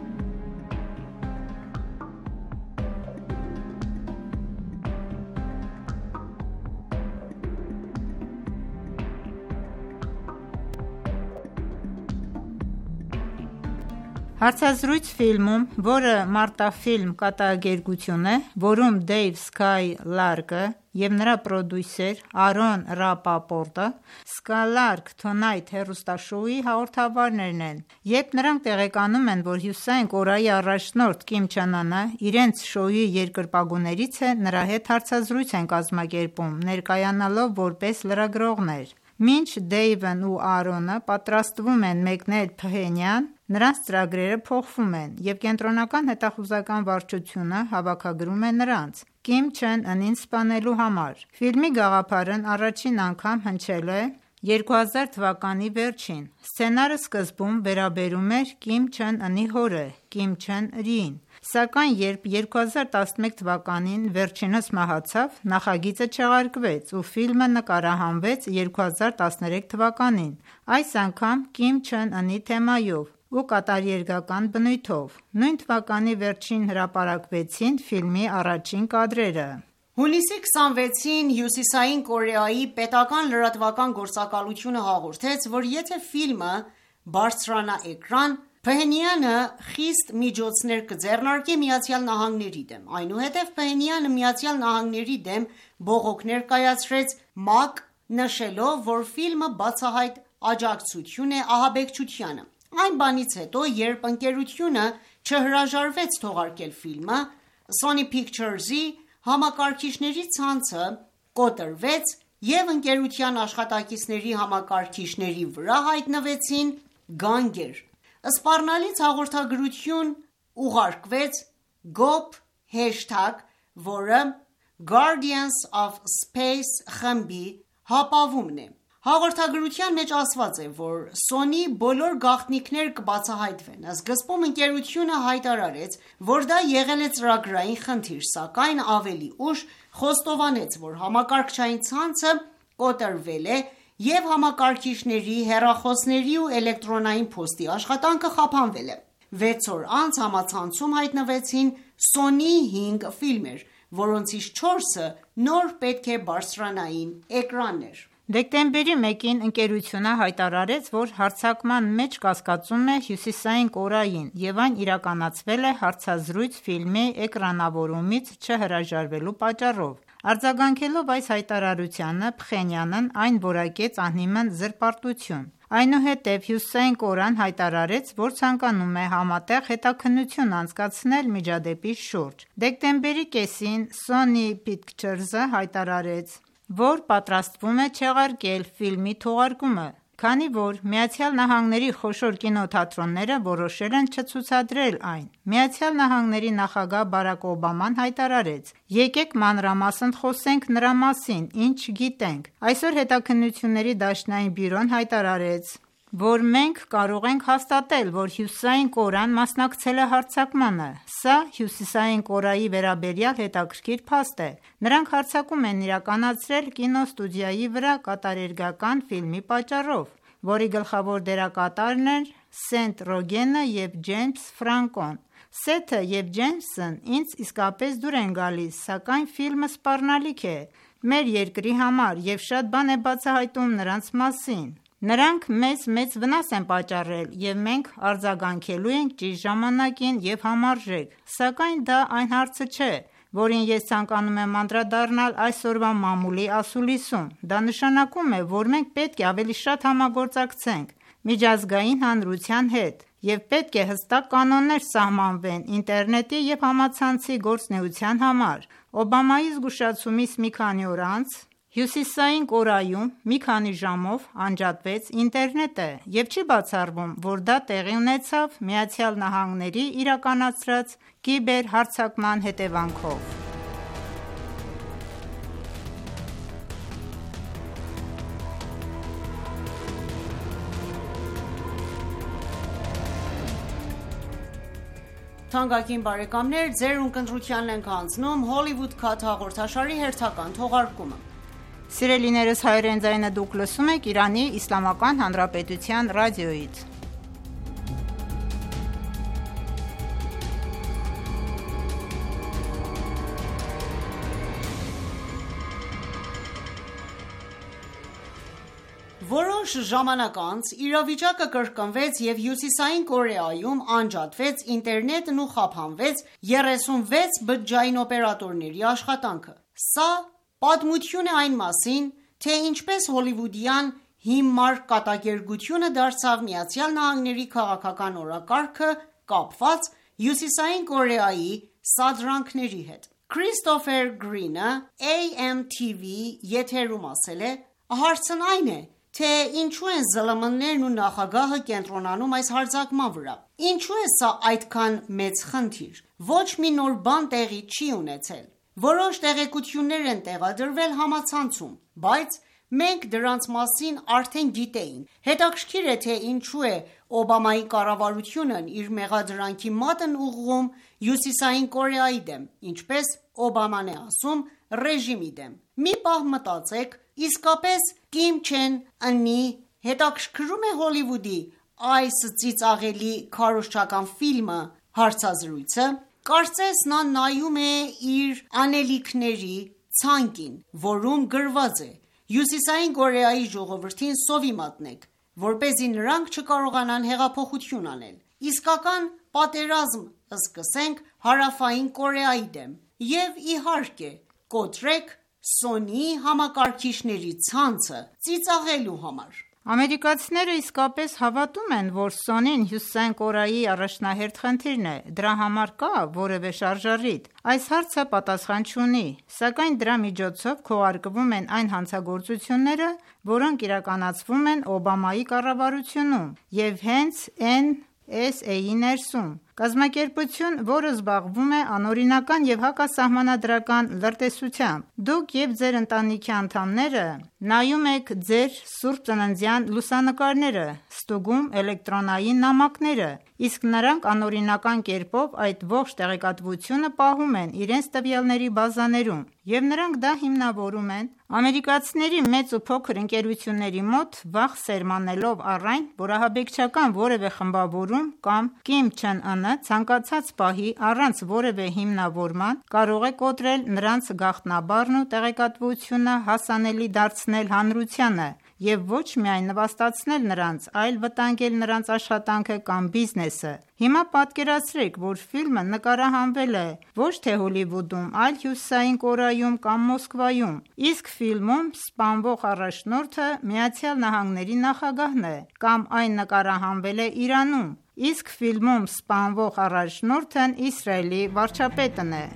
Հարցազրույց ֆիլմում, որը մարտաֆիլմ կատակերգություն է, որում Դեյվ Սկայ Լարկը և նրա պրոդյուսեր Արոն Ռապապորտը Skylark Tonight հեռուստաշոուի հաղորդավարներն են, երբ նրանք տեղեկանում են, որ Հյուսիսային Կորեայի առաջնորդ Կիմ Չեն Ընը իրենց շոուի երկրպագուներից է, նրա հետ հարցազրույց են կազմակերպում, ներկայանալով որպես լրագրողներ։ Մինչ Դեյվն ու Արոնը պատրաստվում են մեկնել Փհենյան, նրանց ծրագրերը փոխվում են, և կենտրոնական հետախուզական վարչությունը հավաքագրում է նրանց Կիմ Չեն Ընին սպանելու համար։ Ֆիլմի գաղափարն առաջին անգամ հնչել է 2000 թվականի վերջին։ Սցենարը սկզբում վերաբերում էր Կիմ Չեն Ընի հորը՝ Կիմ Չեն Իրին, սակայն երբ 2011 թվականին վերջինս մահացավ, նախագիծը չեղարկվեց ու ֆիլմը նկարահանվեց 2013 թվականին, այս անգամ Կիմ Չեն Ընի թեմայով ու կատարերգական բնույթով։ Նույն թվականի վերջին հրապարակվեցին ֆիլմի առաջին կադրերը։ Հունիսի 26-ին Հյուսիսային Կորեայի պետական լրատվական գործակալությունը հաղորդեց, որ եթե ֆիլմը բարձրանա էկրան, Փհենյանը խիստ միջոցներ կձեռնարկի Միացյալ Նահանգների դեմ։ Այնուհետև Փհենյանը Միացյալ Նահանգների դեմ բողոք ներկայացրեց ՄԱԿ, նշելով, որ ֆիլմը բացահայտ աջակցություն է ահաբեկչությանը։ Այն բանից հետո, երբ ընկերությունը չհրաժարվեց թողարկել ֆիլմը, Sony Pictures-ի համակարգիչների ցանցը կոտրվեց և ընկերության աշխատակիցների համակարգիչների վրա հայտնվեցին գանգեր։ Սպառնալից հաղորդագրություն ուղարկվեց GOP#, որը Guardians of Space խմբի հապավումն է։ Հաղորդագրության մեջ ասված է, որ Sony բոլոր գաղտնիքներ կբացահայտվեն։ Սկզբում ընկերությունը հայտարարեց, որ դա եղել է ծրագրային խնդիր, սակայն ավելի ուշ խոստովանեց, որ համակարգչային ցանցը կոտրվել է և համակարգիչների, հեռախոսների ու էլեկտրոնային փոստի աշխատանքը խափանվել է։ 6 օր անց համացանցում հայտնվեցին Sony 5 ֆիլմեր, որոնցից 4-ը նոր պետք է բարձրանային էկրաններ։ Դեկտեմբերի 1-ին ընկերությունը հայտարարեց, որ հարձակման մեջ կասկածում է Հյուսիսային Կորեային և այն իրականացվել է հարցազրույց ֆիլմի էկրանավորումից չհրաժարվելու պատճառով։ Արձագանքելով այս հայտարարությանը, Փխենյանն այն որակեց անհիմն զրպարտություն։ Այնուհետև Հյուսիսային Կորեան հայտարարեց, որ ցանկանում է համատեղ հետաքննություն անցկացնել միջադեպի շուրջ։ Դեկտեմբերի կեսին Sony Pictures-ը հայտարարեց, որ պատրաստվում է չեղարկել ֆիլմի թողարկումը, քանի որ ԱՄՆ-ի խոշոր կինոթատրոնները որոշել են չցուցադրել այն։ ԱՄՆ նախագահ Բարաք Օբաման հայտարարեց. «Եկեք մանրամասն խոսենք նրա մասին, ինչ գիտենք»։ Այսօր Հետաքննությունների դաշնային բյուրոն հայտարարեց, որ մենք կարող ենք հաստատել, որ Հյուսիսային Կորեան մասնակցել է հարձակմանը։ Սա Հյուսիսային Կորեայի վերաբերյալ հետաքրքիր փաստ է։ Նրանք հարձակում են իրականացրել կինոստուդիայի վրա կատարերգական ֆիլմի պատճառով, որի գլխավոր դերակատարներն են Սեթ Ռոգենը և Ջեյմս Ֆրանկոն։ Սեթը և Ջեյմսն ինձ իսկապես դուր են գալիս, սակայն ֆիլմը սպառնալիք է մեր երկրի համար և շատ բան է բացահայտում նրանց մասին։ Նրանք մեզ մեծ վնաս են պատճառել և մենք արձագանքելու ենք ճիշտ ժամանակին և համարժեք, սակայն դա այն հարցը չէ, որին ես ցանկանում եմ անդրադառնալ այսօրվա մամուլի ասուլիսում։ Դա նշանակում է, որ մենք պետք է ավելի շատ համագործակցենք միջազգային հանրության հետ և պետք է հստակ կանոններ սահմանվեն ինտերնետի և համացանցի գործունեության համար։ Օբամայի զգուշացումից մի քանի օր անց Հյուսիսային Կորեայում մի քանի ժամով անջատվեց ինտերնետը և չի բացառվում, որ դա տեղի ունեցավ ԱՄՆ-ի իրականացրած կիբերհարձակման հետևանքով։ Թանկագին բարեկամներ, ձեր ունկնդրությանն ենք հանձնում Hollywood Cut հաղորդաշարի հերթական թողարկումը։ Սիրելիներս, հայրեն ձայնը դուք լսում եք Իրանի Իսլամական Հանրապետության ռադիոյից։ Որոշ ժամանակ անց իրավիճակը կրկնվեց և Հյուսիսային Կորեայում անջատվեց ինտերնետն ու խափանվեց 36 բջջային օպերատորների աշխատանքը։ Սա պատմություն է այն մասին, թե ինչպես հոլիվուդյան հիմար կատակերգությունը դարձավ ԱՄՆ-ի քաղաքական օրակարգը կապված Հյուսիսային Կորեայի սադրանքների հետ։ Քրիստոֆեր Գրինը AMTV եթերում ասել է. «Հարցն այն է, թե ինչու են ԶԼՄ-ներն ու նախագահը կենտրոնանում այս հարձակման վրա։ Ինչու է սա այդքան մեծ խնդիր։ Ոչ մի նոր բան տեղի չի ունեցել։ Որոշ տեղեկություններ են տեղադրվել համացանցում, բայց մենք դրանց մասին արդեն գիտեինք։ Հետաքրքիր է, թե ինչու է Օբամայի կառավարությունն իր մեղադրանքի մատն ուղղում Հյուսիսային Կորեայի դեմ, ինչպես Օբաման է ասում, ռեժիմի դեմ։ Մի պահ մտածեք, իսկապես Կիմ Չեն Ընի հետաքրքրում է Հոլիվուդի այս ծիծաղելի քարոզչական ֆիլմը հարցազրույցը։ Կարծես նա նայում է իր անելիքների ցանկին, որում գրված է. Հյուսիսային Կորեայի ժողովրդին սովի մատնեք, որպեսզի նրանք չկարողանան հեղափոխություն անել։ Իսկական պատերազմ սկսենք Հարավային Կորեայի դեմ և իհարկե կոտրեք Sony համակարգիչների ցանցը ծիծաղելու համար։ Ամերիկացիները իսկապես հավատում են, որ Սոնին Հյուսիսային Կորեայի առաջնահերթ խնդիրն է, դրա համար կա որևէ շարժառիթ։ Այս հարցը պատասխան չունի, սակայն դրա միջոցով քողարկվում են այն հանցագործությունները, որոնք իրականացվում են Օբամայի կառավարությունում և հենց NSA-ի ներսում։ Կազմակերպություն, որը զբաղվում է անօրինական և հակասահմանադրական լրտեսությամբ։ Դուք և ձեր ընտանիքի անդամները նայում եք ձեր սուրբ ծննդյան լուսանկարները, ստուգում էլեկտրոնային նամակները, իսկ նրանք անօրինական կերպով այդ ողջ տեղեկատվությունը պահում են իրենց տվյալների բազաներում, և նրանք դա հիմնավորում են ամերիկացիների մեծ ու փոքր ընկերությունների մոտ, վախ սերմանելով առ այն, որ ահաբեկչական որևէ խմբավորում կամ Կիմ Չեն Ընը ցանկացած պահի առանց որևէ հիմնավորման կարող է կոտրել նրանց գաղտնաբառն ու տեղեկատվությունը հասանելի դարձնել հանրությանը և ոչ միայն նվաստացնել նրանց, այլ վտանգել նրանց աշխատանքը կամ բիզնեսը։ Հիմա պատկերացրեք, որ ֆիլմը նկարահանվել է ոչ թե Հոլիվուդում, այլ Հյուսիսային Կորեայում կամ Մոսկվայում, իսկ ֆիլմում սպանվող առաջնորդը ԱՄՆ-ի նախագահն է, կամ այն նկարահանվել է Իրանում, իսկ ֆիլմում սպանվող առաջնորդն Իսրայելի վարչապետն է։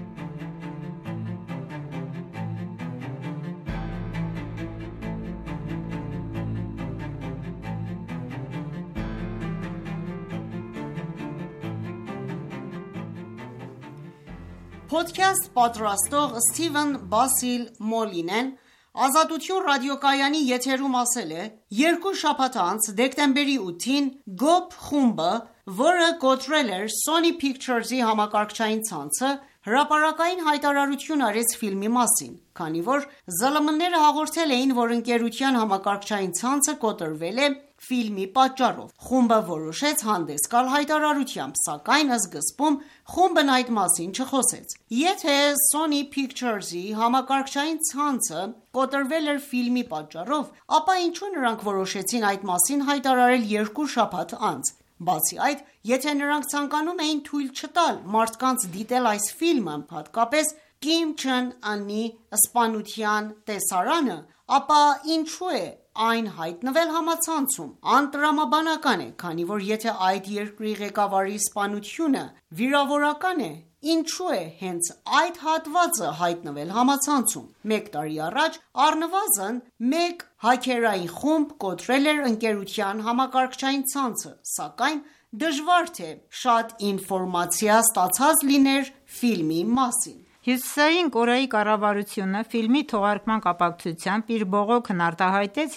Փոդքասթ պատրաստող Սթիվեն Բասիլ Մոլինեն Ազատություն ռադիոկայանի եթերում ասել է. «Երկու շաբաթ անց, դեկտեմբերի 8-ին, GOP խումբը, որը կոտրել էր Sony Pictures-ի համակարգչային ցանցը, հրապարակային հայտարարություն արեց ֆիլմի մասին, քանի որ ԶԼՄ-ները հաղորդել էին, որ ընկերության համակարգչային ցանցը կոտրվել է ֆիլմի պատճառով։ Խումբը որոշեց հանդես գալ հայտարարությամբ, սակայն սկզբում խումբն այդ մասին չխոսեց։ Եթե Sony Pictures-ի համակարգչային ցանցը կոտրվել էր ֆիլմի պատճառով, ապա ինչու նրանք որոշեցին այդ մասին հայտարարել 2 շաբաթ անց։ Բացի այդ, եթե նրանք ցանկանում էին թույլ չտալ մարդկանց դիտել այս ֆիլմը, հատկապես Կիմ Չեն Ընի սպանության տեսարանը, ապա ինչու է այն հայտնվել համացանցում։ Անտրամաբանական է, քանի որ եթե այդ երկրի ղեկավարի սպանությունը վիրավորական է, ինչու է հենց այդ հատվածը հայտնվել համացանցում։ Մեկ տարի առաջ առնվազն մեկ հաքերային խումբ կոտրել էր ընկերության համակարգչային ցանցը, սակայն դժվար թե շատ ինֆորմացիա ստացած լիներ ֆիլմի մասին։ Հյուսիսային Կորեայի կառավարությունը ֆիլմի թողարկման կապակցությամբ իր բողոքն արտահայտեց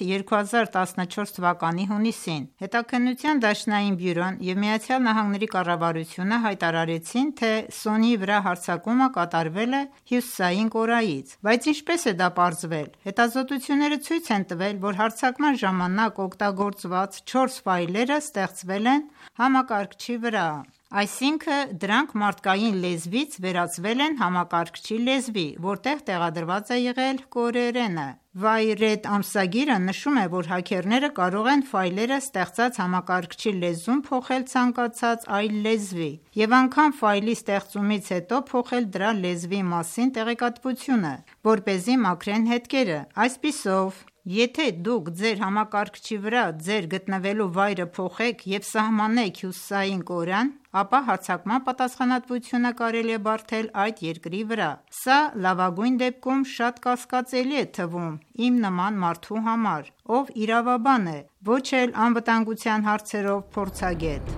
2014 թվականի հունիսին։ Հետաքննության դաշնային բյուրոն և ԱՄՆ-ի կառավարությունը հայտարարեցին, թե Sony-ի վրա հարձակումը կատարվել է Հյուսիսային Կորեայից։ Բայց ինչպես է դա պարզվել։ Հետազոտությունները ցույց են տվել, որ հարձակման ժամանակ օգտագործված 4 ֆայլերը ստեղծվել են համակարգչի վրա, այսինքն դրանք մարդկային լեզվից վերածվել են համակարգչի լեզվի, որտեղ տեղադրված է եղել կորեերենը։ Wired ամսագիրը նշում է, որ հաքերները կարող են ֆայլերը ստեղծած համակարգչի լեզուն փոխել ցանկացած այլ լեզվի և անգամ ֆայլի ստեղծումից հետո փոխել դրա լեզվի մասին տեղեկատվությունը, որպեսզի մաքրեն հետքերը։ Այսպիսով, եթե դուք ձեր համակարգչի վրա ձեր գտնվելու վայրը փոխեք և սահմանեք Հյուսիսային Կորեան, ապա հարձակման պատասխանատվությունը կարելի է բարդել այդ երկրի վրա։ Սա լավագույն դեպքում շատ կասկածելի է թվում իմ նման մարդու համար, ով իրավաբան է, ոչ էլ անվտանգության հարցերով փորձագետ։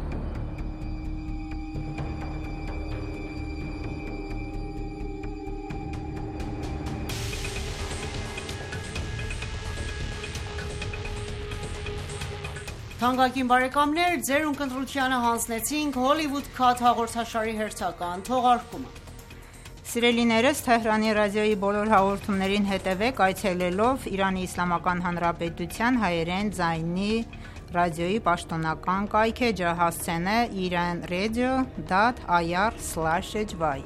Թանկագին բարեկամներ, ձեր ունկնդրությանը հանձնեցինք Hollywood Cut հաղորդաշարի հերթական թողարկումը։ Սիրելիներս, Թեհրանի ռադիոյի բոլոր հաղորդումներին հետևեք այցելելով Իրանի Իսլամական Հանրապետության հայերեն ձայնի ռադիոյի պաշտոնական կայքէջը հասցենը iranradio.ir/hy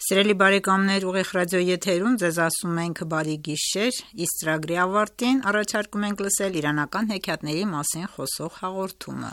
Սիրելի բարեկամներ, ուղիղ ռադիո եթերում ձեզ ասում ենք բարի գիշեր, իսկ ծրագրի ավարտին առաջարկում ենք լսել իրանական հեքիաթների մասին խոսող հաղորդումը։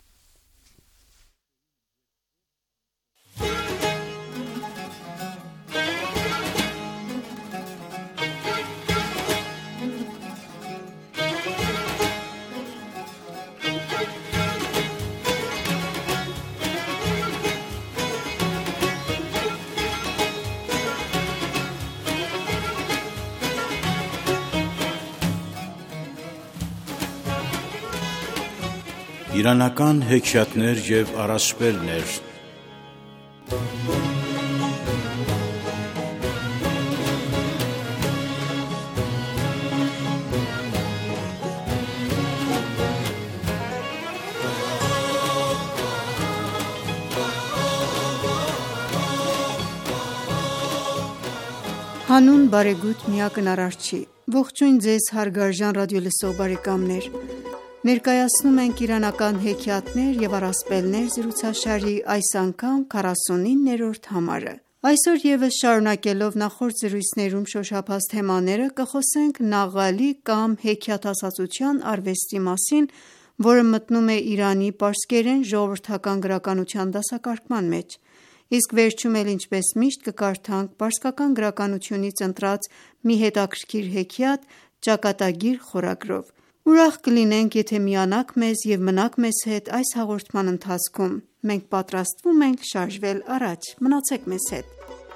Իրանական հեքիաթներ և առասպելներ։ Հանուն բարեգութ միակն արարչի, ողջույն ձեզ հարգարժան ռադիոլսող բարեկամներ: Ներկայացնում ենք իրանական հեքիաթներ և առասպելներ զրուցաշարի այս անգամ 49-րդ համարը: Այսօր ևս շարունակելով նախորդ զրույցներում շոշափած թեմաները, կխոսենք նաղալի կամ հեքիաթասացության արվեստի մասին, որը մտնում է Իրանի պարսկերեն ժողովրդական գրականության դասակարգման մեջ: Իսկ վերջում էլ ինչպես միշտ կկարդանք պարսկական գրականությունից ընտրած մի հետաքրքիր հեքիաթ ճակատագիր խորագրով: Ուրախ կլինենք, եթե միանաք մեզ և մնաք մեզ հետ այս հաղորդման ընթացքում: Մենք պատրաստվում ենք շարժվել առաջ: Մնացեք մեզ հետ: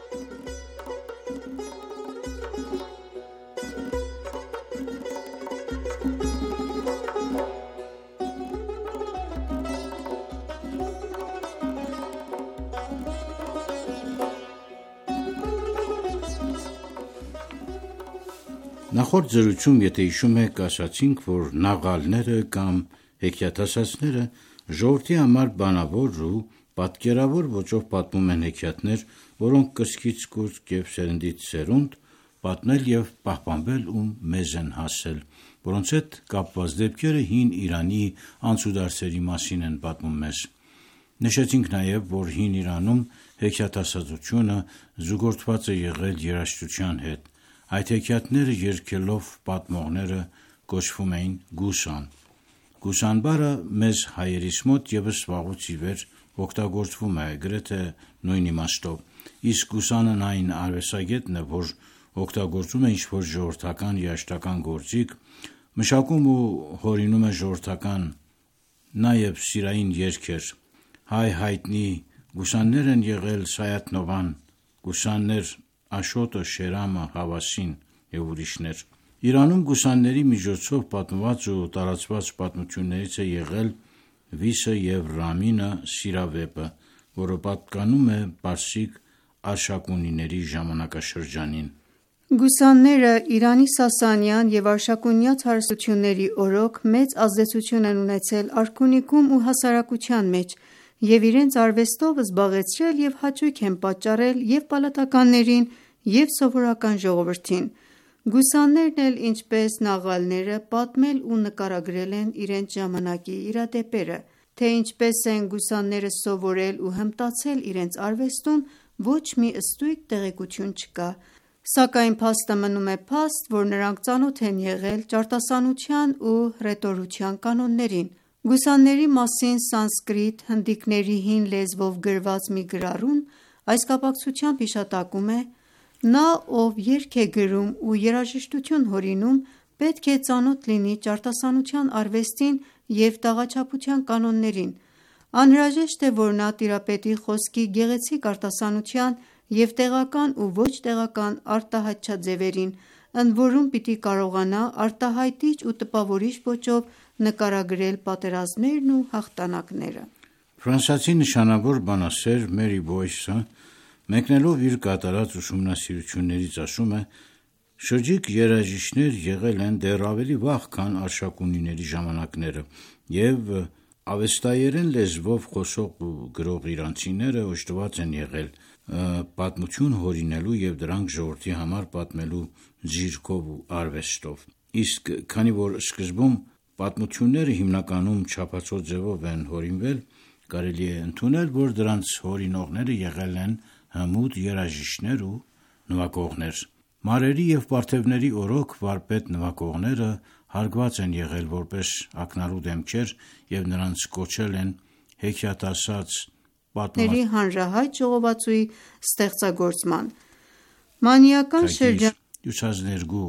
Նախորդ զրույցում, եթե հիշում եք, ասացինք, որ նաղալները կամ հեքիաթասացները ժողովրդի համար բանավոր ու պատկերավոր ոճով պատմում են հեքիաթներ, որոնք կրծքից կուրծք և սերնդից սերունդ պատմել և պահպանվել ու մեզ են հասել, որոնց հետ կապված դեպքերը հին Իրանի անցուդարձերի մասին են պատմում մեզ: Նշեցինք նաև, որ հին Իրանում հեքիաթասացությունը զուգորդված է եղել երաժշտության հետ: Այդ հեքիաթները երգելով պատմողները կոչվում էին գուսան: Գուսան բառը մեզ հայերիս մոտ ևս վաղուց ի վեր օգտագործվում է գրեթե նույն իմաստով: Իսկ գուսանն այն արվեստագետն է, որ օգտագործում է ինչ-որ ժողովրդական երաժշտական գործիք, մշակում ու հորինում է ժողովրդական, նաև սիրային երգեր: Հայ հայտնի գուսաններ են եղել Սայաթ-Նովան, գուսաններ Աշոտը, Շերամը, Հավասին և ուրիշներ: Իրանում գուսանների միջոցով պատմված ու տարածված պատմություններից է եղել Վիսը և Ռամինը սիրավեպը, որը պատկանում է պարսիկ Արշակունիների ժամանակաշրջանին: Գուսանները Իրանի Սասանյան և Արշակունյաց հարստությունների օրոք մեծ ազդեցություն են ունեցել արքունիքում ու հասարակության մեջ և իրենց արվեստով զբաղեցրել և հաճույք են պատճառել և պալատականներին և սովորական ժողովրդին: Գուսաններն էլ ինչպես նաղալները պատմել ու նկարագրել են իրենց ժամանակի իրադեպերը: Թե ինչպես են գուսանները սովորել ու հմտացել իրենց արվեստում, ոչ մի ստույգ տեղեկություն չկա, սակայն փաստը մնում է փաստ, որ նրանք ծանոթ են եղել ճարտասանության ու հռետորության կանոններին: Գուսանների մասին սանսկրիտ հնդիկների հին լեզվով գրված մի գրառում այս կապակցությամբ հիշատակում է. «Նա, ով երգ է գրում ու երաժշտություն հորինում, պետք է ծանոթ լինի ճարտասանության արվեստին և տաղաչափության կանոններին: Անհրաժեշտ է, որ նա տիրապետի խոսքի գեղեցիկ արտասանության և տեղական ու ոչ տեղական արտահայտչաձևերին, ընդորում պիտի կարողանա արտահայտիչ ու տպավորիչ ոճով նկարագրել պատերազմներն ու հաղթանակները»: Ֆրանսիացի նշանավոր բանասեր Մերի Բոյսը, մեկնելով իր կատարած ուսումնասիրություններից ասում է. «Շրջիկ երաժիշտներ եղել են դեռ ավելի վաղ, քան Արշակունիների ժամանակները և ավեստայերեն լեզվով խոսող ու գրող իրանցիները օժտված են եղել պատմություն հորինելու և դրանք ժողովրդի համար պատմելու ձիրքով ու արվեստով: Իսկ քանի որ սկզբում պատմությունները հիմնականում չափածո ձևով են հորինվել, կարելի է ընդունել, որ դրանց հորինողները եղել են հմուտ երաժիշտներ ու նվագողներ։ Մարերի և պարթևների օրոք վարպետ նվագողները հարգված են եղել որպես ակնառու դեմքեր և նրանց կոչել են հեքիաթասաց պատմվածքների հանրահայտ ժողովածուի ստեղծագործման։ Մանիական հյուծազներգու,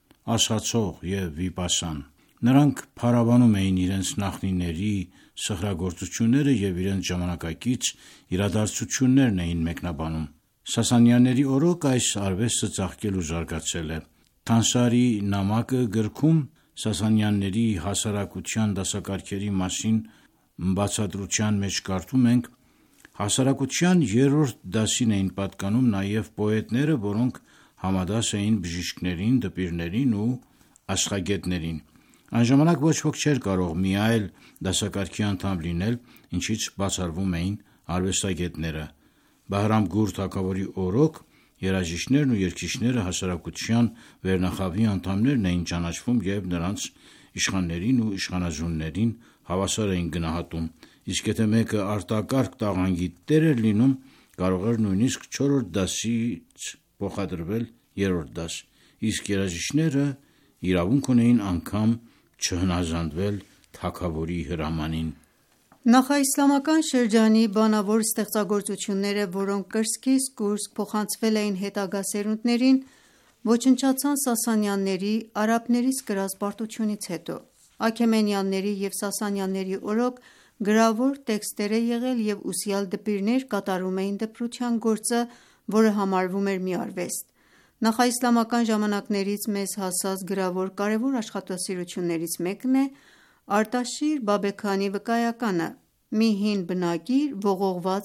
ասացող և վիպասան։ Նրանք փարավանում էին իրենց նախնիների սխրագործությունները և իրենց ժամանակակից իրադարձություններն էին մեկնաբանում։ Սասանյանների օրոք այս արվեստը ծաղկել ու զարգացել է։ Թանսարի նամակը գրքում Սասանյանների հասարակության դասակարգերի մասին բացատրության մեջ կարդում ենք. հասարակության երրորդ դասին էին պատկանում նաև պոետները, որոնք համադաս էին բժիշկներին, դպիրներին ու աստղագետներին։ Այն ժամանակ ոչ ոք չէր կարող մի այլ դասակարգի անդամ լինել, ինչից բացառվում էին արվեստագետները։ Բահրամ-Գուր թագավորի օրոք երաժիշտներն ու երգիչները հասարակության վերնախավի անդամներն էին ճանաչվում և նրանց իշխաններին ու իշխանազուններին հավասար էին գնահատում, իսկ եթե մեկը արտակարգ տաղանդի տեր էր լինում, կարող էր նույնիսկ 4-րդ դասից փոխադրվել 3-րդ դաս, իսկ երաժիշտները իրավունք ունեին անգամ չհնազանդվել թագավորի հրամանին։ Նախաիսլամական շրջանի բանավոր ստեղծագործությունները, որոնք կրսկից կուրսկ փոխանցվել էին հետագա սերունդներին, ոչնչացան Սասանյանների արաբներից կրած պարտությունից հետո։ Աքեմենյանների և Սասանյանների օրոք գրավոր տեքստեր է եղել և ուսյալ դպիրներ կատարում էին դպրության գործը, որը համարվում էր մի արվեստ։ Նախաիսլամական ժամանակներից մեզ հասած գրավոր կարևոր աշխատասիրություններից մեկն է Արտաշիր Բաբեքանի վկայականը՝ մի հին բնագիր, ողողված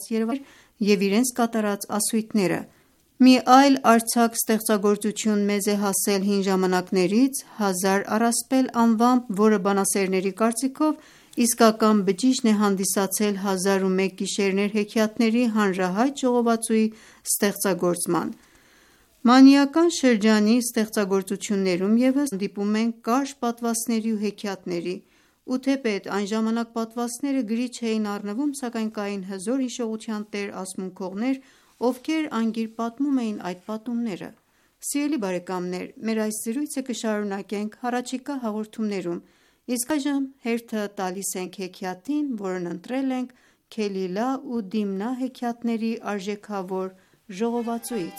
և իրենց կատարած ասույթները։ Մի այլ արձակ ստեղծագործություն մեզ է հասել հին ժամանակներից Հազար Առասպել անվամբ, որը բանասերների կարծիքով իսկական բջիջն է հանդիսացել 1001 գիշերներ հեքիաթների հանրահայտ ժողովածուի ստեղծագործման։ Մանիական շրջանի ստեղծագործություններում ևս հանդիպում ենք կարճ պատմվածքների ու հեքիաթների, ու թեպետ այն ժամանակ պատմվածքները գրի չէին առնվում, սակայն կային հզոր հիշողության տեր ասմունքողներ, ովքեր անգիր պատմում էին այդ պատումները։ Սիրելի բարեկամներ, մեր այս զրույցը կշարունակենք հառաջիկա հաղորդումներում, իսկ այժմ հերթը տալիս ենք հեքիաթին, որն ընտրել ենք Քելիլա ու Դիմնա հեքիաթների արժեքավոր ժողովածուից։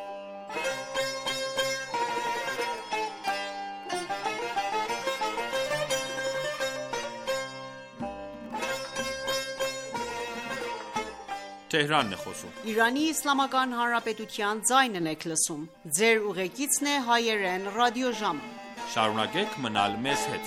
Իրանի Իսլամական Հանրապետության ձայնն եք լսում։ Ձեր ուղեկիցն է հայերեն ռադիոժամը։ Շարունակեք մնալ մեզ հետ։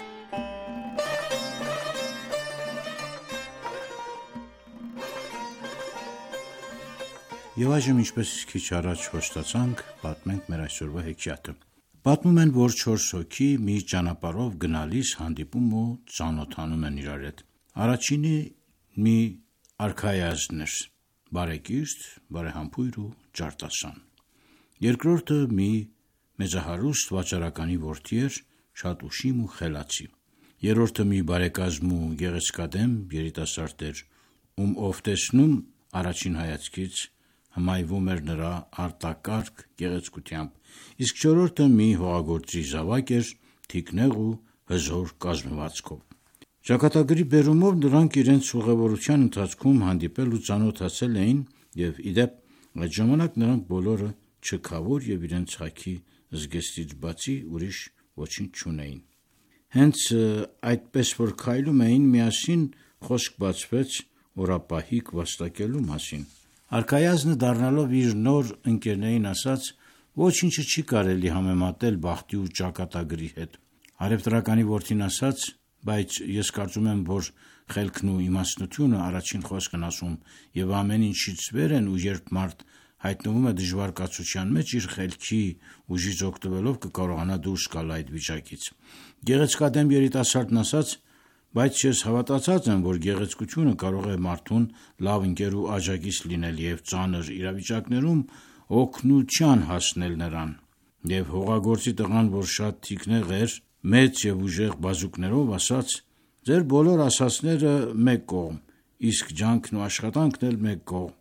Եվ այժմ, ինչպես քիչ առաջ խոստացանք, պատմենք մեր այսօրվա հեքիաթը։ Պատմում են, որ 4 հոգի մի ճանապարհով գնալիս հանդիպում ու ծանոթանում են իրար հետ։ Առաջինը մի արքայազն էր, բարեկիրթ, բարեհամբույր ու ջարդասան։ Երկրորդը մի մեծահարուստ վաճառականի որդի էր, շատ ուշիմ ու խելացի։ Երրորդը մի բարեկազմ ու գեղեցկադեմ երիտասարդ էր, ում ով տեսնում առաջին հայացքից հմայվում էր նրա արտակարգ գեղեցկությամբ, իսկ չորրորդը մի հողագործի զավակ էր, թիկնեղ ու հզոր կազմվածքով։ Ճակատագրի բերումով նրանք իրենց ուղևորության ընթացքում հանդիպել ու ծանոթացել էին, և ի դեպ այդ ժամանակ նրանք բոլորը չքավոր և իրենց հագի զգեստից բացի ուրիշ ոչինչ չունեին։ Հենց այդպես որ քայլում էին, միասին խոսք բացվեց օրապահիկ վաստակելու մասին։ Արքայազնը դառնալով իր նոր ընկերներին ասաց. «Ոչինչը չի կարելի համեմատել բախտի ու ճակատագրի հետ»։ Առևտրականի որդին ասաց. «Բայց ես կարծում եմ, որ խելքն ու իմաստնությունը առաջին խոսքն ասում և ամեն ինչից վեր են, ու երբ մարդ հայտնվում է դժվար կացության մեջ, իր խելքի ուժից օգտվելով կկարողանա դուրս գալ այդ վիճակից»։ Գեղեցկադեմ երիտասարդն ասաց. «Բայց ես հավատացած եմ, որ գեղեցկությունը կարող է մարդուն լավ ընկեր ու աջակից լինել և ծանր իրավիճակներում օգնության հասնել նրան»։ Եվ հողագործի տղան, որ շատ թիկնեղ էր, մեծ և ուժեղ բազուկներով, ասաց. «Ձեր բոլոր ասածները մեկ կողմ, իսկ ջանքն ու աշխատանքն էլ մեկ կողմ,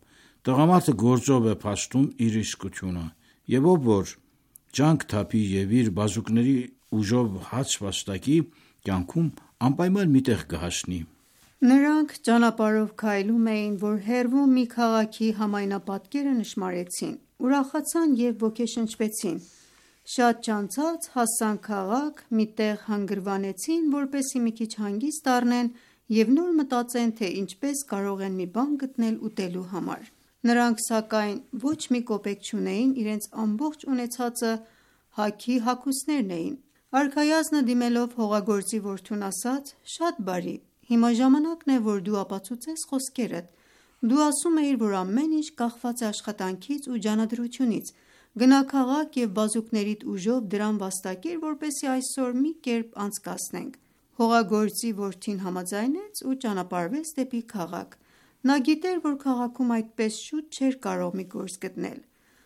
Տղամարդը գործով է փաստում իր իսկությունը, եւ ով որ ջանք թափի եւ իր բազուկների ուժով հաց վաստակի, կյանքում անպայման միտեղ կհասնի։ Նրանք ճանապարհով քայլում էին, որ հեռվում մի քաղաքի համայնապատկերը նշմարեցին, ուրախացան եւ ոգեշնչվեցին։ Շատ չանցած հասան քաղաք, մի տեղ հանգրվանեցին, որպեսզի մի քիչ հանգիստ առնեն եւ նոր մտածեն, թե ինչպես կարող են մի բան գտնել ուտելու համար։ Նրանք սակայն ոչ մի կոպեկ չունեին, իրենց ամբողջ ունեցածը հագի հագուստներն էին։ Արքայազնը դիմելով հողագործի որդուն ասաց. «Շատ բարի, հիմա ժամանակն է, որ դու ապացուցես խոսքերդ։ Դու ասում էիր, որ ամեն ինչ կախված է աշխատանքից ու ջանադրությունից։ Գնա քաղաք եւ բազուկներիդ ուժով դրան վաստակիր, որպեսզի այսօր մի կերպ անցկացնենք»։ Հողագործի որդին համաձայնեց ու ճանապարհվեց դեպի քաղաք։ Նա գիտեր, որ քաղաքում այդպես շուտ չէր կարող մի գործ գտնել։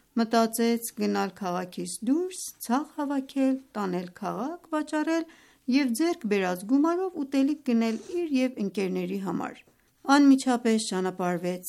Մտածեց գնալ քաղաքից դուրս, ցախ հավաքել, տանել քաղաք, վաճառել եւ ձեռք բերած գումարով ուտելիք գնել իր եւ ընկերների համար։ Անմիջապես ճանապարհվեց,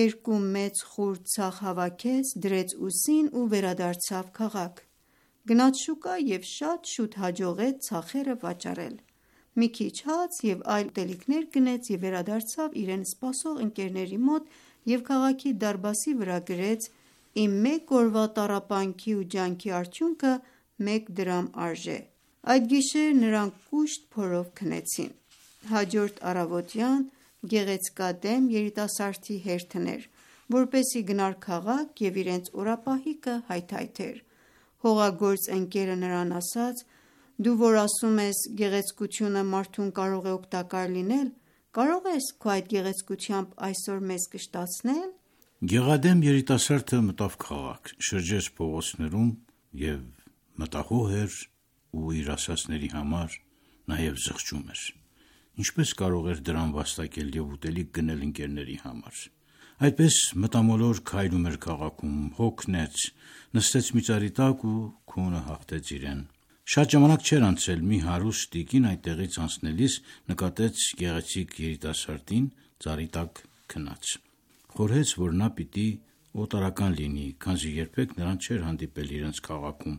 2 մեծ խուրձ ցախ հավաքեց, դրեց ուսին ու վերադարձավ քաղաք։ Գնաց շուկա եւ շատ շուտ հաջողեց ցախերը վաճառել։ Մի քիչ հաց եւ այլ ուտելիքներ գնեց եւ վերադարձավ իրեն սպասող ընկերների մոտ եւ քաղաքի դարբասի վրա գրեց. «Իմ մեկ օրվա տառապանքի ու ջանքի արդյունքը 1 դրամ արժե»։ Այդ գիշեր նրանք կուշտ փորով քնեցին։ Հաջորդ առավոտյան գեղեցկադեմ երիտասարդի հերթն էր, որպեսզի գնար քաղաք եւ իրենց օրապահիկը հայթայթեր։ Հողագործ ընկերը նրան ասաց. «Դու որ ասում ես գեղեցկությունը մարդուն կարող է օգտակար լինել, կարող ես քո այդ գեղեցկությամբ այսօր մեզ կշտացնել»։ Գեղադեմ երիտասարդը մտավ քաղաք, շրջեց փողոցներում եւ մտահոգ էր ու իր ասածների համար նաեւ զղջում էր։ Ինչպես կարող էր դրան վաստակել եւ ուտելիք գնել ընկերների համար։ Այդպես մտամոլոր քայլում էր քաղաքում, հոգնեց, նստեց մի ծառի տակ ու քունը հաղթեց իրեն։ Շատ ժամանակ չէր անցել, մի հարուստ տիկին այդտեղից անցնելիս նկատեց գեղեցիկ երիտասարդին ծառի տակ քնած։ Խորհեց, որ նա պիտի օտարական լինի, քանզի երբեք նրան չէր հանդիպել իրենց քաղաքում։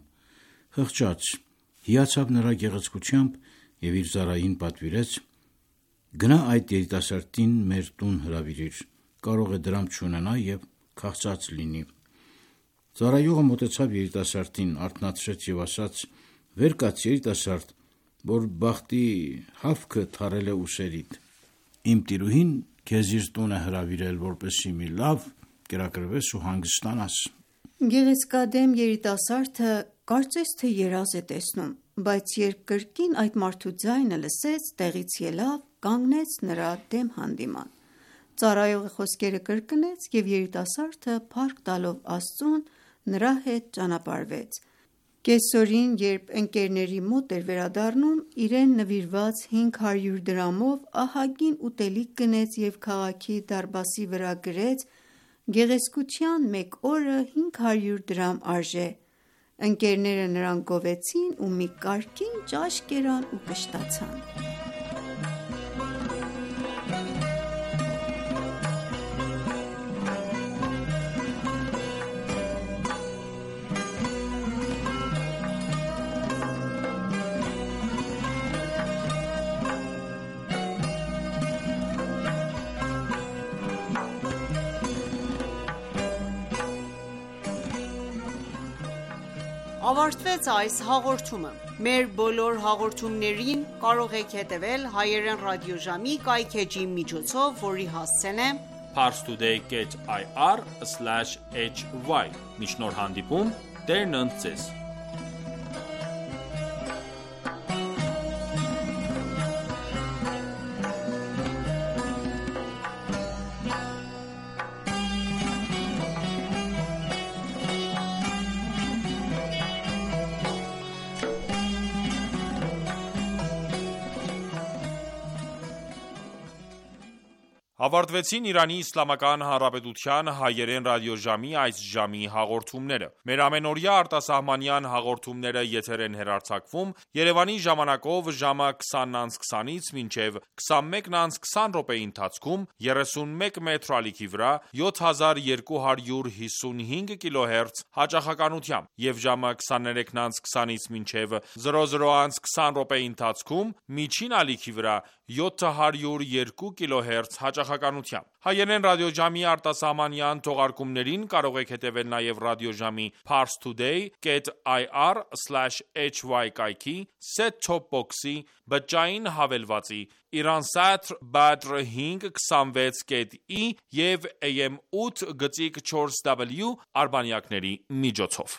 Խղճաց, հիացավ նրա գեղեցկությամբ եւ իր ծառային պատվիրեց. «Գնա այդ երիտասարդին մեր տուն հրավիրիր, կարող է դրամ չունենա եւ քաղցած լինի»։ Ծառայողը մոտեցավ երիտասարդին, արթնացրեց եւ ասաց. «Վեր կաց երիտասարդ, որ բախտի հավքը թարել է ուսերիդ։ Իմ տիրուհին քեզ իր տուն է հրավիրել, որպեսզի մի լավ կերակրվես ու հանգստանաս»։ Գեղեցկադեմ երիտասարդը կարծես թե երազ է տեսնում, բայց երբ կրկին այդ մարդու ձայնը լսեց, տեղից ելավ, կանգնեց նրա դեմ հանդիման։ Ծառայողը խոսքերը կրկնեց եւ երիտասարդը փառք տալով Աստծուն նրա հետ ճանապարհվեց։ Կեսօրին, երբ ընկերների մոտ էր վերադառնում, իրեն նվիրված 500 դրամով ահագին ուտելիք գնեց եւ քաղաքի դարբասի վրա գրեց. «Գեղեցկության 1 օրը 500 դրամ արժե»։ Ընկերները նրան գովեցին ու մի կարգին ճաշ կերան ու կշտացան։ Ավարտվեց այս հաղորդումը։ Մեր բոլոր հաղորդումներին կարող եք հետևել հայերեն ռադիոժամի կայքէջի միջոցով, որի հասցեն է parstoday.ir/hy։ Մինչ նոր հանդիպում, Տերն ընդ ձեզ։ Ավարտվեցին Իրանի Իսլամական Հանրապետության հայերեն ռադիոժամի այս ժամի հաղորդումները։ Մեր ամենօրյա արտասահմանյան հաղորդումները եթեր են հեռարձակվում Երևանի ժամանակով ժամը 20:20-ից մինչև 21:20 րոպեի ընթացքում 31 մետրի ալիքի վրա 7255 կիլոհերց հաճախականությամբ եւ ժամը 23:20-ից մինչև 00:20 րոպեի ընթացքում միջին ալիքի վրա 702 կիլոհերց հաճախականությամբ։ Հայերեն ռադիոժամի արտասահմանյան թողարկումներին կարող եք հետևել նաև ռադիոժամի parstoday.ir/hy կայքի, set-top box-ի, բջջային հավելվածի, Iransat Badr 526.i եւ AM 8.4W արբանյակների միջոցով։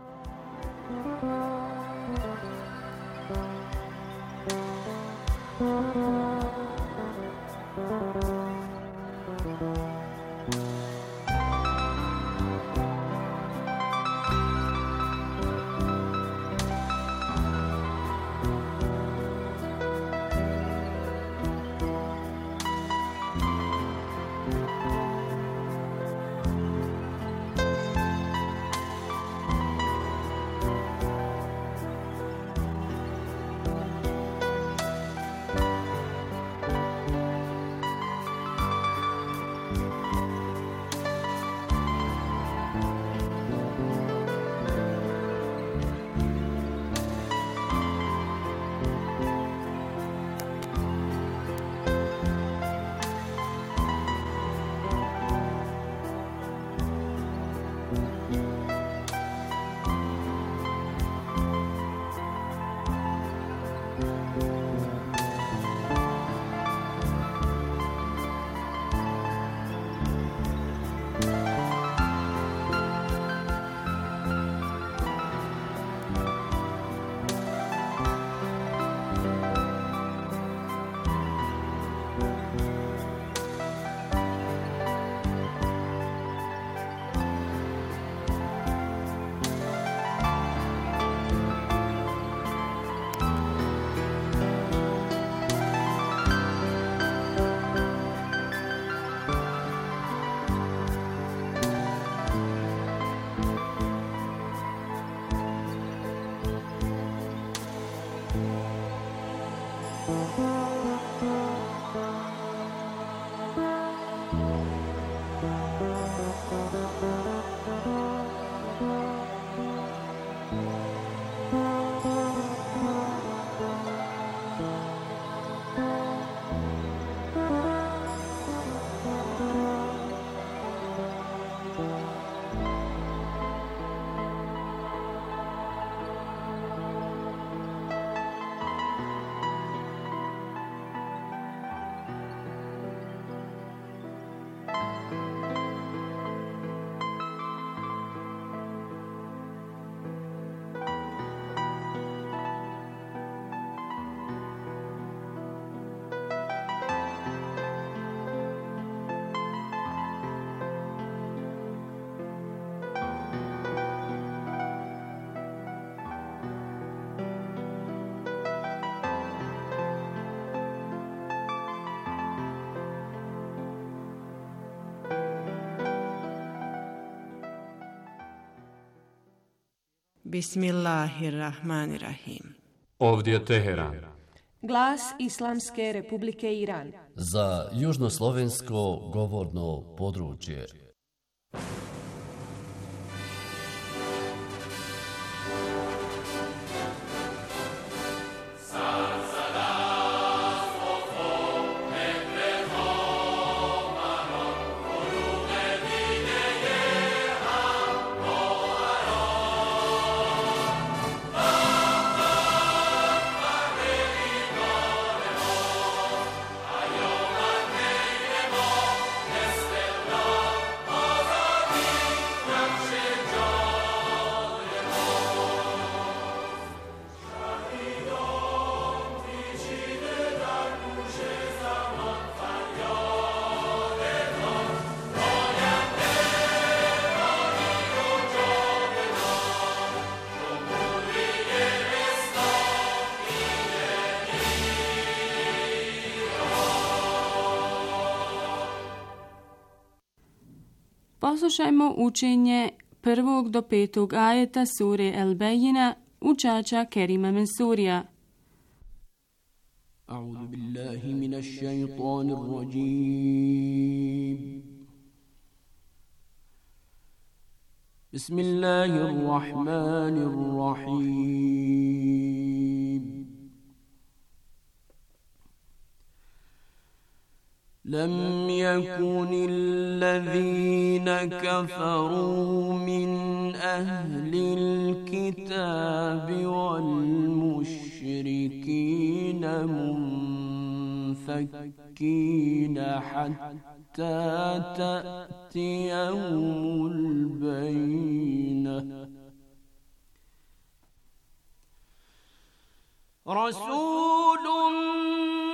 Bismillahirrahmanirrahim. Ovdje Teheran. Glas Islamske Republike Iran. Za južnoslovensko govorno područje. Poslušajmo učenje 1. do 5. ajeta sure El-Bejina učača Kerima Mensurija. A'udhu billahi minash shaytanir rajim. Bismillahirrahmanirrahim. لم يكن الذين كفروا من أهل الكتاب والمشركين منفكين حتى تأتيهم البينة رسول